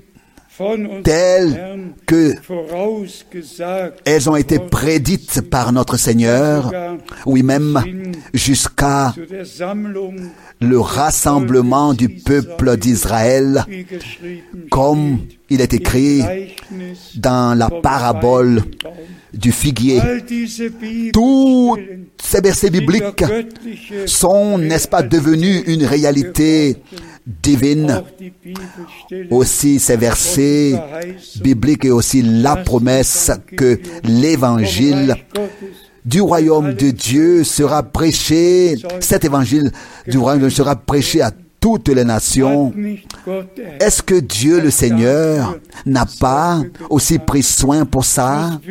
telles que elles ont été prédites par notre Seigneur, oui même jusqu'à le rassemblement du peuple d'Israël, comme il est écrit dans la parabole du figuier. Tous ces versets bibliques sont, n'est-ce pas, devenus une réalité divine. Aussi ces versets bibliques et aussi la promesse que l'évangile du royaume de Dieu sera prêché, cet évangile du royaume sera prêché à toutes les nations. Est-ce que Dieu le Seigneur n'a pas aussi pris soin pour ça?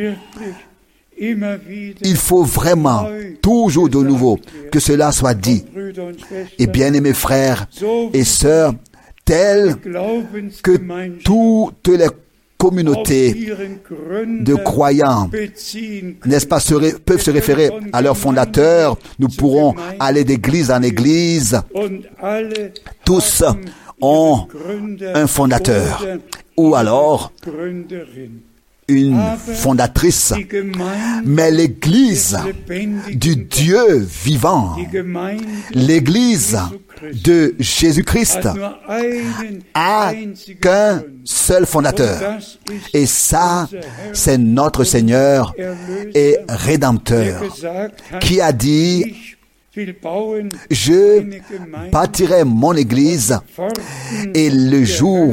Il faut vraiment, toujours de nouveau, que cela soit dit. Et bien aimés frères et sœurs, tels que toutes les communautés de croyants, n'est-ce pas, peuvent se référer à leur fondateur. Nous pourrons aller d'église en église. Tous ont un fondateur ou alors une fondatrice. Mais l'Église du Dieu vivant, l'Église de Jésus-Christ, a qu'un seul fondateur. Et ça, c'est notre Seigneur et Rédempteur, qui a dit: je bâtirai mon Église et le jour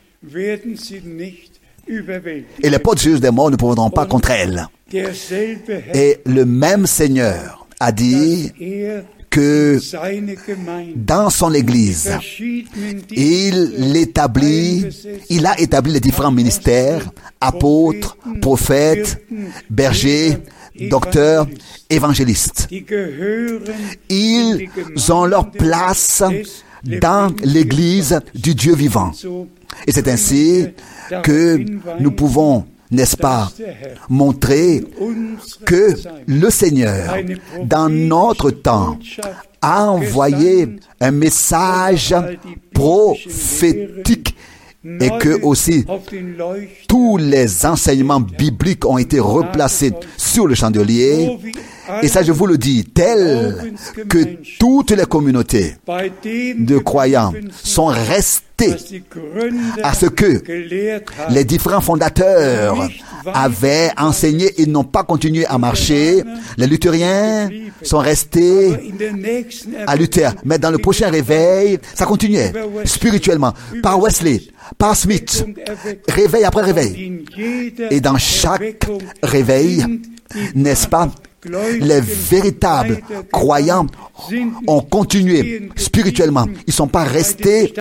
et les portes des morts ne pourront pas contre elle. Et le même Seigneur a dit que dans son Église, il a établi les différents ministères, apôtres, prophètes, bergers, docteurs, évangélistes. Ils ont leur place dans l'Église du Dieu vivant. Et c'est ainsi que nous pouvons, n'est-ce pas, montrer que le Seigneur, dans notre temps, a envoyé un message prophétique et que aussi tous les enseignements bibliques ont été replacés sur le chandelier. Et ça, je vous le dis, tel que toutes les communautés de croyants sont restées à ce que les différents fondateurs avaient enseigné et n'ont pas continué à marcher. Les luthériens sont restés à Luther. Mais dans le prochain réveil, ça continuait spirituellement par Wesley, par Smith, réveil après réveil. Et dans chaque réveil, n'est-ce pas, les véritables croyants ont continué spirituellement. Ils ne sont pas restés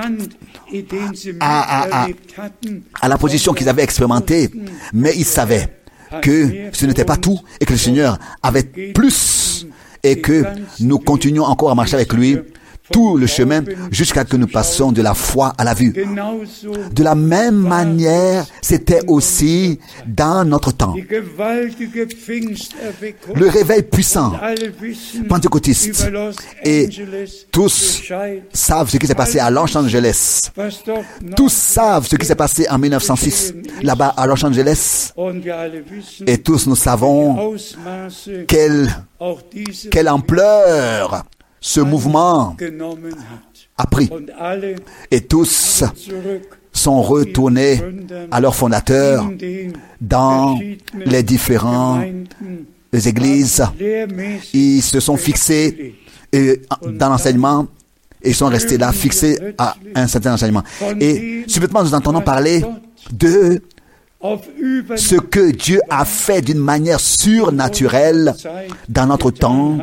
à la position qu'ils avaient expérimentée, mais ils savaient que ce n'était pas tout et que le Seigneur avait plus et que nous continuons encore à marcher avec lui tout le chemin jusqu'à ce que nous passions de la foi à la vue. De la même manière, c'était aussi dans notre temps. Le réveil puissant, pentecôtiste, et tous savent ce qui s'est passé à Los Angeles. Tous savent ce qui s'est passé en 1906, là-bas à Los Angeles. Et tous nous savons quelle ampleur ce mouvement a pris. Et tous sont retournés à leur fondateur dans les différentes églises. Ils se sont fixés dans l'enseignement et ils sont restés là, fixés à un certain enseignement. Et subitement, nous entendons parler de ce que Dieu a fait d'une manière surnaturelle dans notre temps,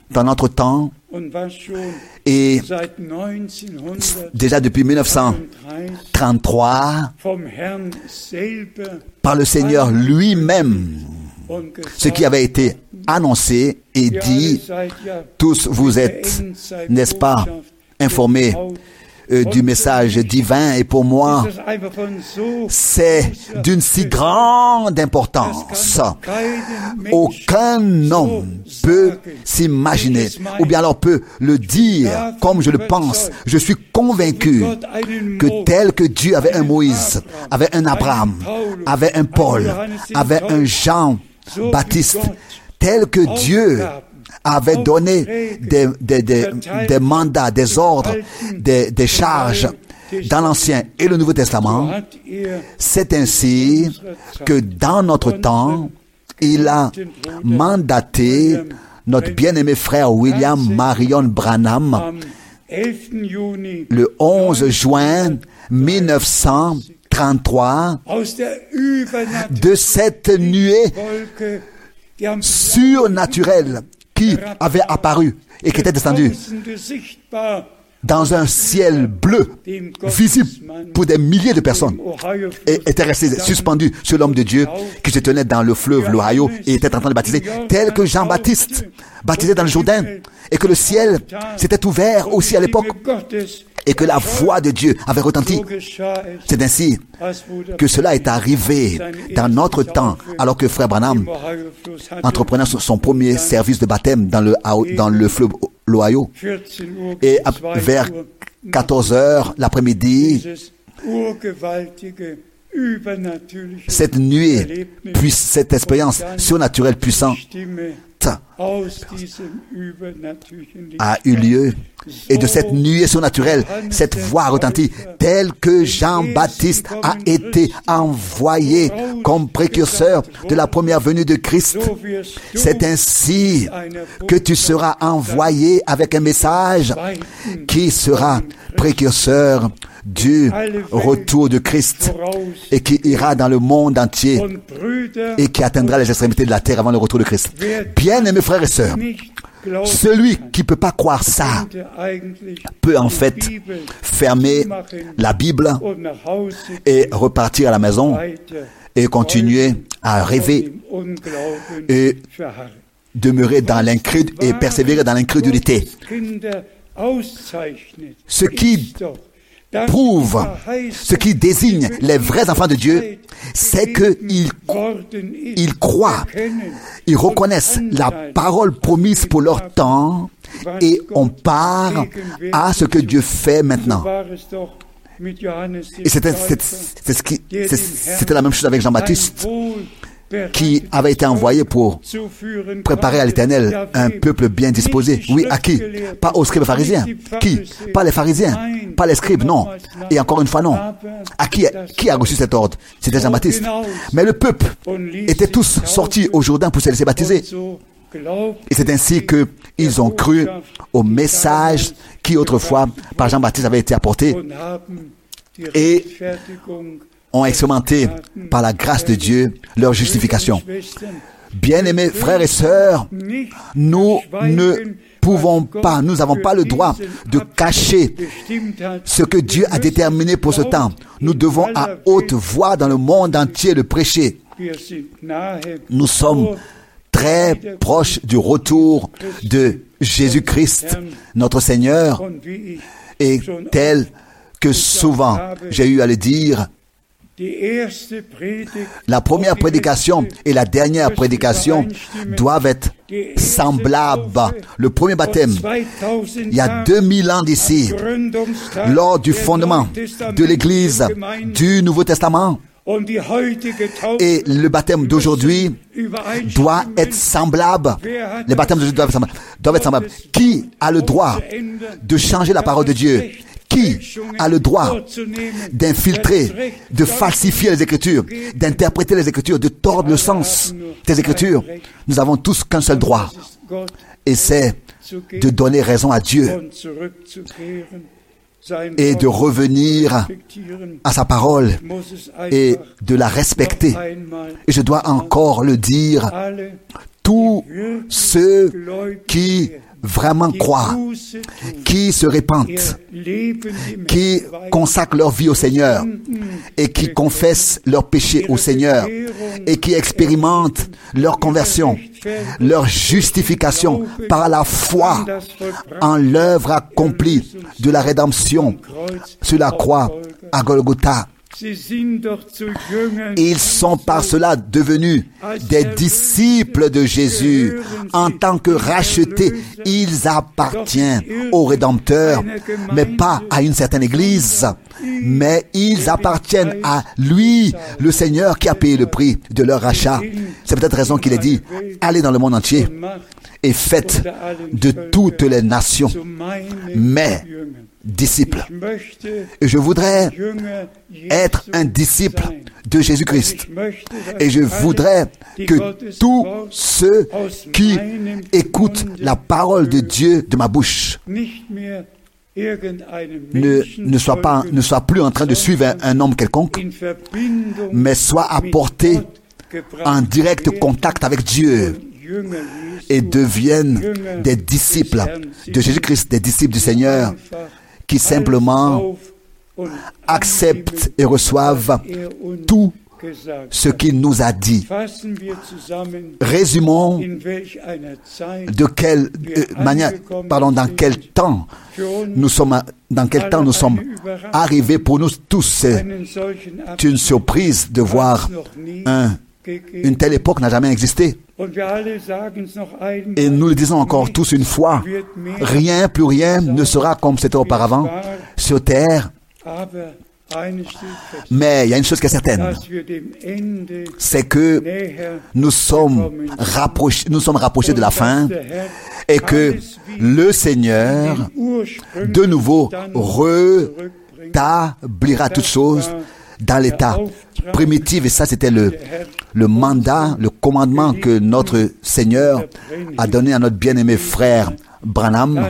et déjà depuis 1933, par le Seigneur lui-même, ce qui avait été annoncé et dit, tous vous êtes, n'est-ce pas, informés du message divin, et pour moi, c'est d'une si grande importance. Aucun homme peut s'imaginer, ou bien alors peut le dire comme je le pense. Je suis convaincu que tel que Dieu avait un Moïse, avait un Abraham, avait un Paul, avait un Jean-Baptiste, tel que Dieu avait donné des mandats, des ordres, des charges dans l'Ancien et le Nouveau Testament, c'est ainsi que dans notre temps, il a mandaté notre bien-aimé frère William Marion Branham le 11 juin 1933 de cette nuée surnaturelle qui avait apparu et qui était descendu dans un ciel bleu, visible pour des milliers de personnes, et était resté suspendu sur l'homme de Dieu qui se tenait dans le fleuve l'Ohio et était en train de baptiser, tel que Jean-Baptiste, baptisé dans le Jourdain, et que le ciel s'était ouvert aussi à l'époque, et que la voix de Dieu avait retenti. C'est ainsi que cela est arrivé dans notre temps, alors que frère Branham entreprenait son premier service de baptême dans le fleuve l'Ohio. Et vers 14 heures l'après-midi, cette nuée, puis cette expérience surnaturelle puissante a eu lieu. Et de cette nuée surnaturelle, cette voix retentit, telle que Jean-Baptiste a été envoyé comme précurseur de la première venue de Christ. C'est ainsi que tu seras envoyé avec un message qui sera précurseur du retour de Christ et qui ira dans le monde entier et qui atteindra les extrémités de la terre avant le retour de Christ. Bien-aimés frères et sœurs, celui qui ne peut pas croire ça peut en fait fermer la Bible et repartir à la maison et continuer à rêver et demeurer dans l'incrédulité et persévérer dans l'incrédulité. Ce qui prouve, ce qui désigne les vrais enfants de Dieu, c'est qu'ils croient, ils reconnaissent la parole promise pour leur temps et on part à ce que Dieu fait maintenant. Et c'était la même chose avec Jean-Baptiste, qui avait été envoyé pour préparer à l'Éternel un peuple bien disposé. Oui, à qui? Pas aux scribes pharisiens. Qui? Pas les pharisiens, pas les scribes, non. Et encore une fois, non. À qui a reçu cet ordre? C'était Jean-Baptiste. Mais le peuple était tous sortis au Jourdain pour se laisser baptiser. Et c'est ainsi qu'ils ont cru au message qui autrefois par Jean-Baptiste avait été apporté et ont expérimenté par la grâce de Dieu leur justification. Bien-aimés frères et sœurs, nous ne pouvons pas, nous n'avons pas le droit de cacher ce que Dieu a déterminé pour ce temps. Nous devons à haute voix dans le monde entier le prêcher. Nous sommes très proche du retour de Jésus-Christ, notre Seigneur, et tel que souvent j'ai eu à le dire, la première prédication et la dernière prédication doivent être semblables. Le premier baptême, il y a 2000 ans d'ici, lors du fondement de l'Église du Nouveau Testament, et le baptême d'aujourd'hui doit être semblable. Les baptêmes d'aujourd'hui doivent être semblables. Qui a le droit de changer la parole de Dieu? Qui a le droit d'infiltrer, de falsifier les Écritures, d'interpréter les Écritures, de tordre le sens des Écritures? Nous avons tous qu'un seul droit, et c'est de donner raison à Dieu et de revenir à sa parole et de la respecter. Et je dois encore le dire, tous ceux qui vraiment croient, qui se répandent, qui consacrent leur vie au Seigneur et qui confessent leurs péchés au Seigneur et qui expérimentent leur conversion, leur justification par la foi en l'œuvre accomplie de la rédemption sur la croix à Golgotha. Ils sont par cela devenus des disciples de Jésus. En tant que rachetés, ils appartiennent au Rédempteur, mais pas à une certaine église, mais ils appartiennent à lui, le Seigneur qui a payé le prix de leur rachat. C'est peut-être raison qu'il ait dit, allez dans le monde entier et faites de toutes les nations mes disciples. Et je voudrais être un disciple de Jésus-Christ. Et je voudrais que tous ceux qui écoutent la parole de Dieu de ma bouche ne soient plus en train de suivre un homme quelconque, mais soient apportés en direct contact avec Dieu et deviennent des disciples de Jésus-Christ, des disciples du Seigneur, qui simplement acceptent et reçoivent tout ce qu'il nous a dit. Résumons de quelle manière, dans quel temps nous sommes arrivés. Pour nous tous, c'est une surprise de voir une telle époque n'a jamais existé. Et nous le disons encore tous une fois, plus rien ne sera comme c'était auparavant sur terre. Mais il y a une chose qui est certaine, c'est que nous sommes rapprochés de la fin et que le Seigneur de nouveau rétablira toutes choses dans l'état primitif. Et ça, c'était le mandat, le commandement que notre Seigneur a donné à notre bien-aimé frère Branham.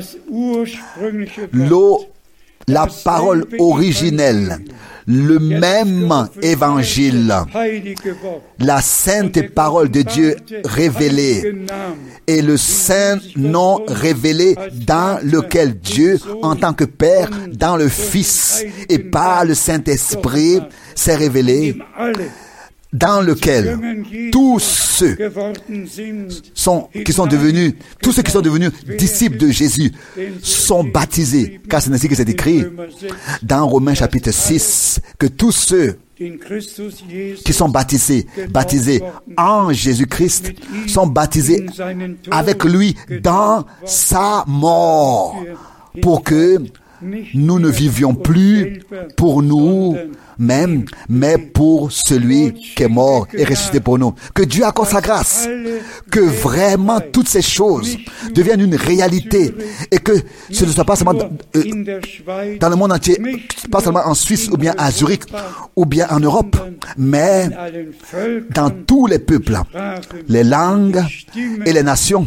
La parole originelle, le même évangile, la sainte parole de Dieu révélée et le saint nom révélé dans lequel Dieu, en tant que Père, dans le Fils et par le Saint-Esprit, s'est révélé, dans lequel tous ceux qui sont devenus disciples de Jésus sont baptisés, car c'est ainsi que c'est écrit dans Romains chapitre 6, que tous ceux qui sont baptisés en Jésus-Christ sont baptisés avec lui dans sa mort, pour que nous ne vivions plus pour nous-mêmes, mais pour celui qui est mort et ressuscité pour nous. Que Dieu accorde sa grâce, que vraiment toutes ces choses deviennent une réalité et que ce ne soit pas seulement dans le monde entier, pas seulement en Suisse ou bien à Zurich ou bien en Europe, mais dans tous les peuples, les langues et les nations.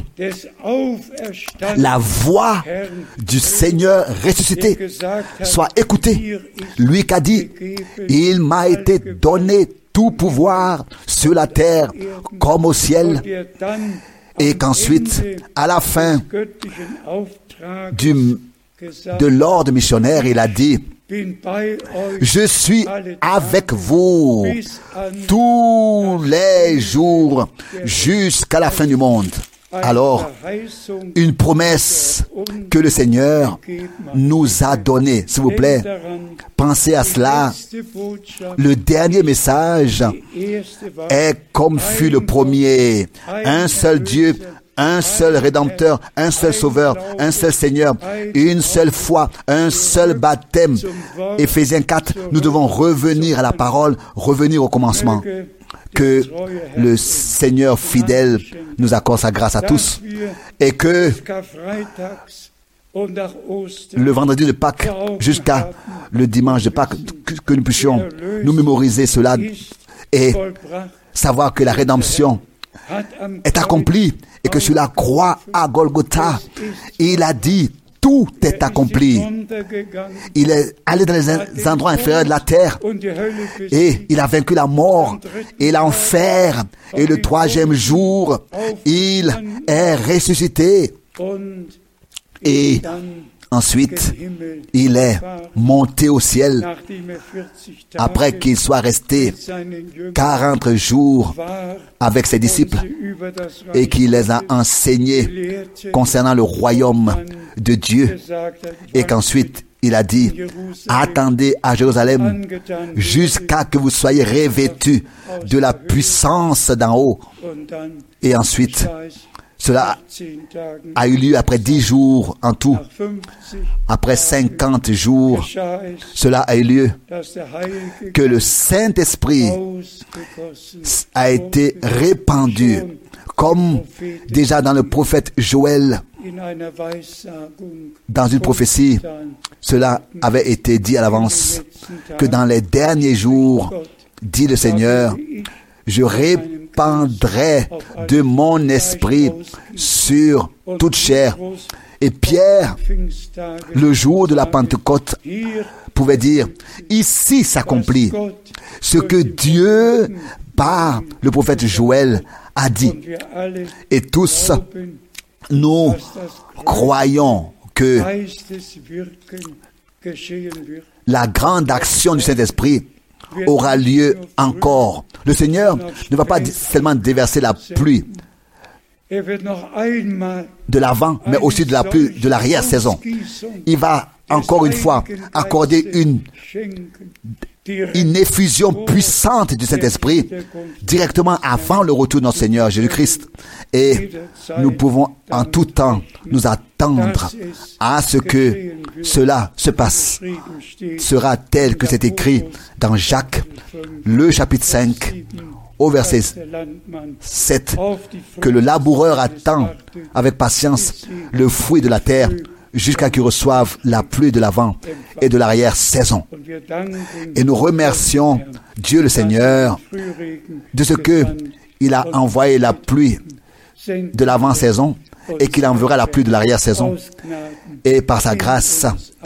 La voix du Seigneur ressuscité soit écoutée. Lui qui a dit, il m'a été donné tout pouvoir sur la terre comme au ciel, et qu'ensuite, à la fin de l'ordre missionnaire, il a dit, Je suis avec vous tous les jours jusqu'à la fin du monde. Alors, une promesse que le Seigneur nous a donnée. S'il vous plaît, pensez à cela. Le dernier message est comme fut le premier. Un seul Dieu, un seul Rédempteur, un seul Sauveur, un seul Seigneur, une seule foi, un seul baptême. Éphésiens 4, nous devons revenir à la parole, revenir au commencement. Que le Seigneur fidèle nous accorde sa grâce à tous et que le vendredi de Pâques jusqu'à le dimanche de Pâques, que nous puissions nous mémoriser cela et savoir que la rédemption est accomplie et que sur la croix à Golgotha, il a dit: tout est accompli. Il est allé dans les endroits inférieurs de la terre et il a vaincu la mort et l'enfer. Et le troisième jour, il est ressuscité. Et ensuite, il est monté au ciel après qu'il soit resté 40 jours avec ses disciples et qu'il les a enseignés concernant le royaume de Dieu et qu'ensuite il a dit: attendez à Jérusalem jusqu'à que vous soyez revêtus de la puissance d'en haut. Et ensuite, cela a eu lieu après 10 jours en tout. Après 50 jours, cela a eu lieu que le Saint-Esprit a été répandu, comme déjà dans le prophète Joël, dans une prophétie, cela avait été dit à l'avance, que dans les derniers jours, dit le Seigneur, je répandrai de mon esprit sur toute chair. Et Pierre, le jour de la Pentecôte, pouvait dire: ici s'accomplit ce que Dieu, par le prophète Joël, a dit. Et tous, nous croyons que la grande action du Saint-Esprit aura lieu encore. Le Seigneur ne va pas seulement déverser la pluie de l'avant, mais aussi de la pluie de l'arrière-saison. Il va encore une fois accorder une effusion puissante du Saint-Esprit directement avant le retour de notre Seigneur Jésus-Christ. Et nous pouvons en tout temps nous attendre à ce que cela se passe. Sera tel que c'est écrit dans Jacques, le chapitre 5, au verset 7, que le laboureur attend avec patience le fruit de la terre jusqu'à qu'il reçoive la pluie de l'avant et de l'arrière-saison. Et nous remercions Dieu le Seigneur de ce qu'il a envoyé la pluie de l'avant-saison et qu'il enverra la pluie de l'arrière-saison. Et par sa grâce,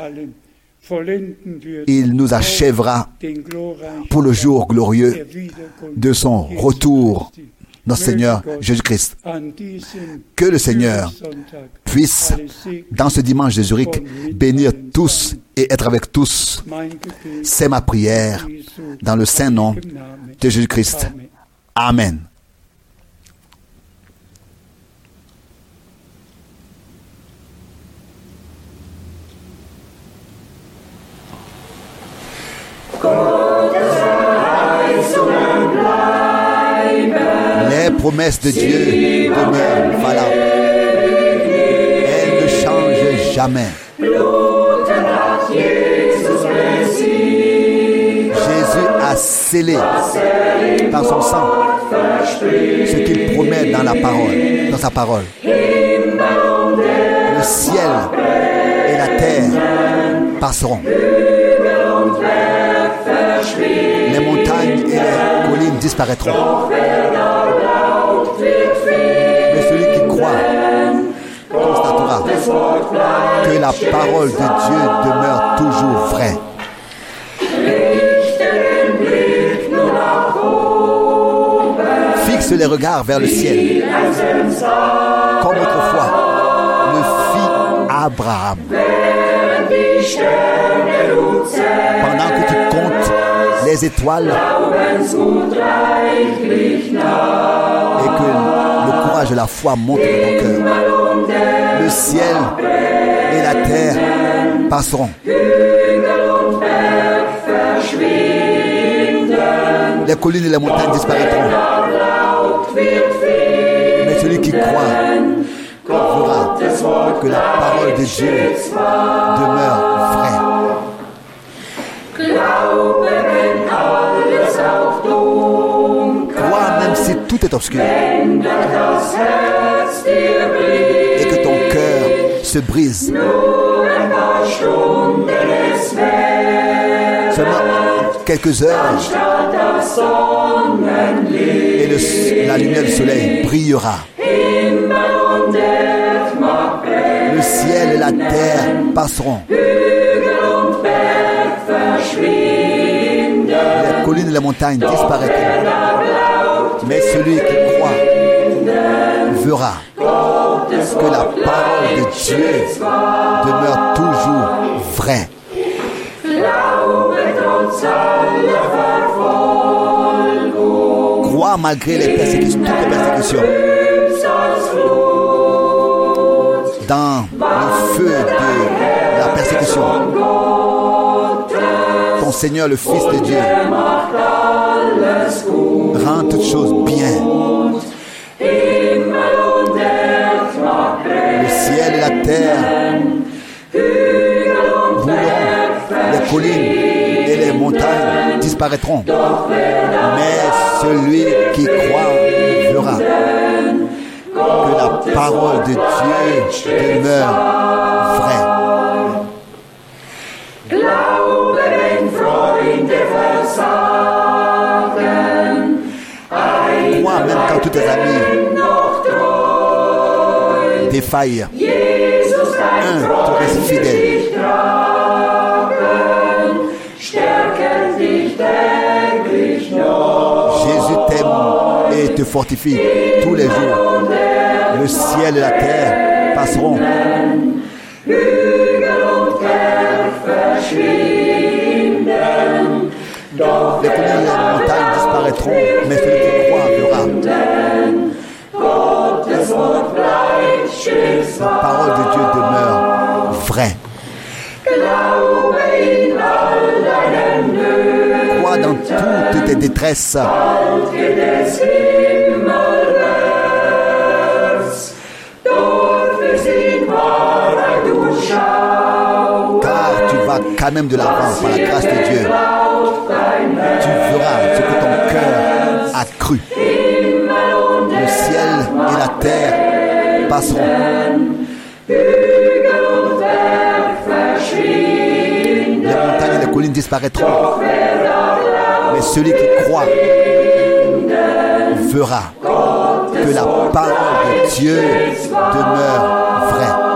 il nous achèvera pour le jour glorieux de son retour, notre Seigneur Jésus-Christ. Que le Seigneur puisse, dans ce dimanche de Zurich, bénir tous et être avec tous. C'est ma prière, dans le saint nom de Jésus-Christ. Amen. Les promesses de Dieu demeurent valables. Elles ne changent jamais. Jésus a scellé par son sang ce qu'il promet dans la parole, dans sa parole. Le ciel et la terre passeront. Les montagnes et les collines disparaîtront. Mais celui qui croit constatera que la parole de Dieu demeure toujours vraie. Fixe les regards vers le ciel, comme autrefois le fit Abraham. Pendant que tu comptes les étoiles et que le courage et la foi montent dans ton cœur, le ciel et la terre passeront. Les collines et les montagnes disparaîtront. Mais celui qui croit verra que la parole de Dieu demeure vraie. Crois même si tout est obscur et que ton cœur se brise. Seulement quelques heures et la lumière du soleil brillera. Le ciel et la terre passeront. Les collines et les montagnes disparaîtront. Mais celui qui croit verra que la parole de Dieu demeure toujours vraie. Crois malgré toutes les persécutions. Dans le feu de la persécution, ton Seigneur, le Fils de Dieu, rend toutes choses bien. Le ciel et la terre bouleront, les collines et les montagnes disparaîtront. Mais celui qui croit verra que la parole de Dieu demeure vraie. Crois même quand tous tes amis défaillent. Un te reste fidèle. Jésus t'aime et te fortifie tous les jours. Le ciel et la terre passeront. Les collines et les montagnes disparaîtront, mais celui qui croit verra. La parole de Dieu demeure vraie. Crois dans toutes tes détresses. Car tu vas quand même de l'avant par la grâce de Dieu. Tu verras ce que ton cœur a cru. Le ciel et la terre passeront. Les montagnes et les collines disparaîtront. Mais celui qui croit verra que la parole de Dieu demeure vraie.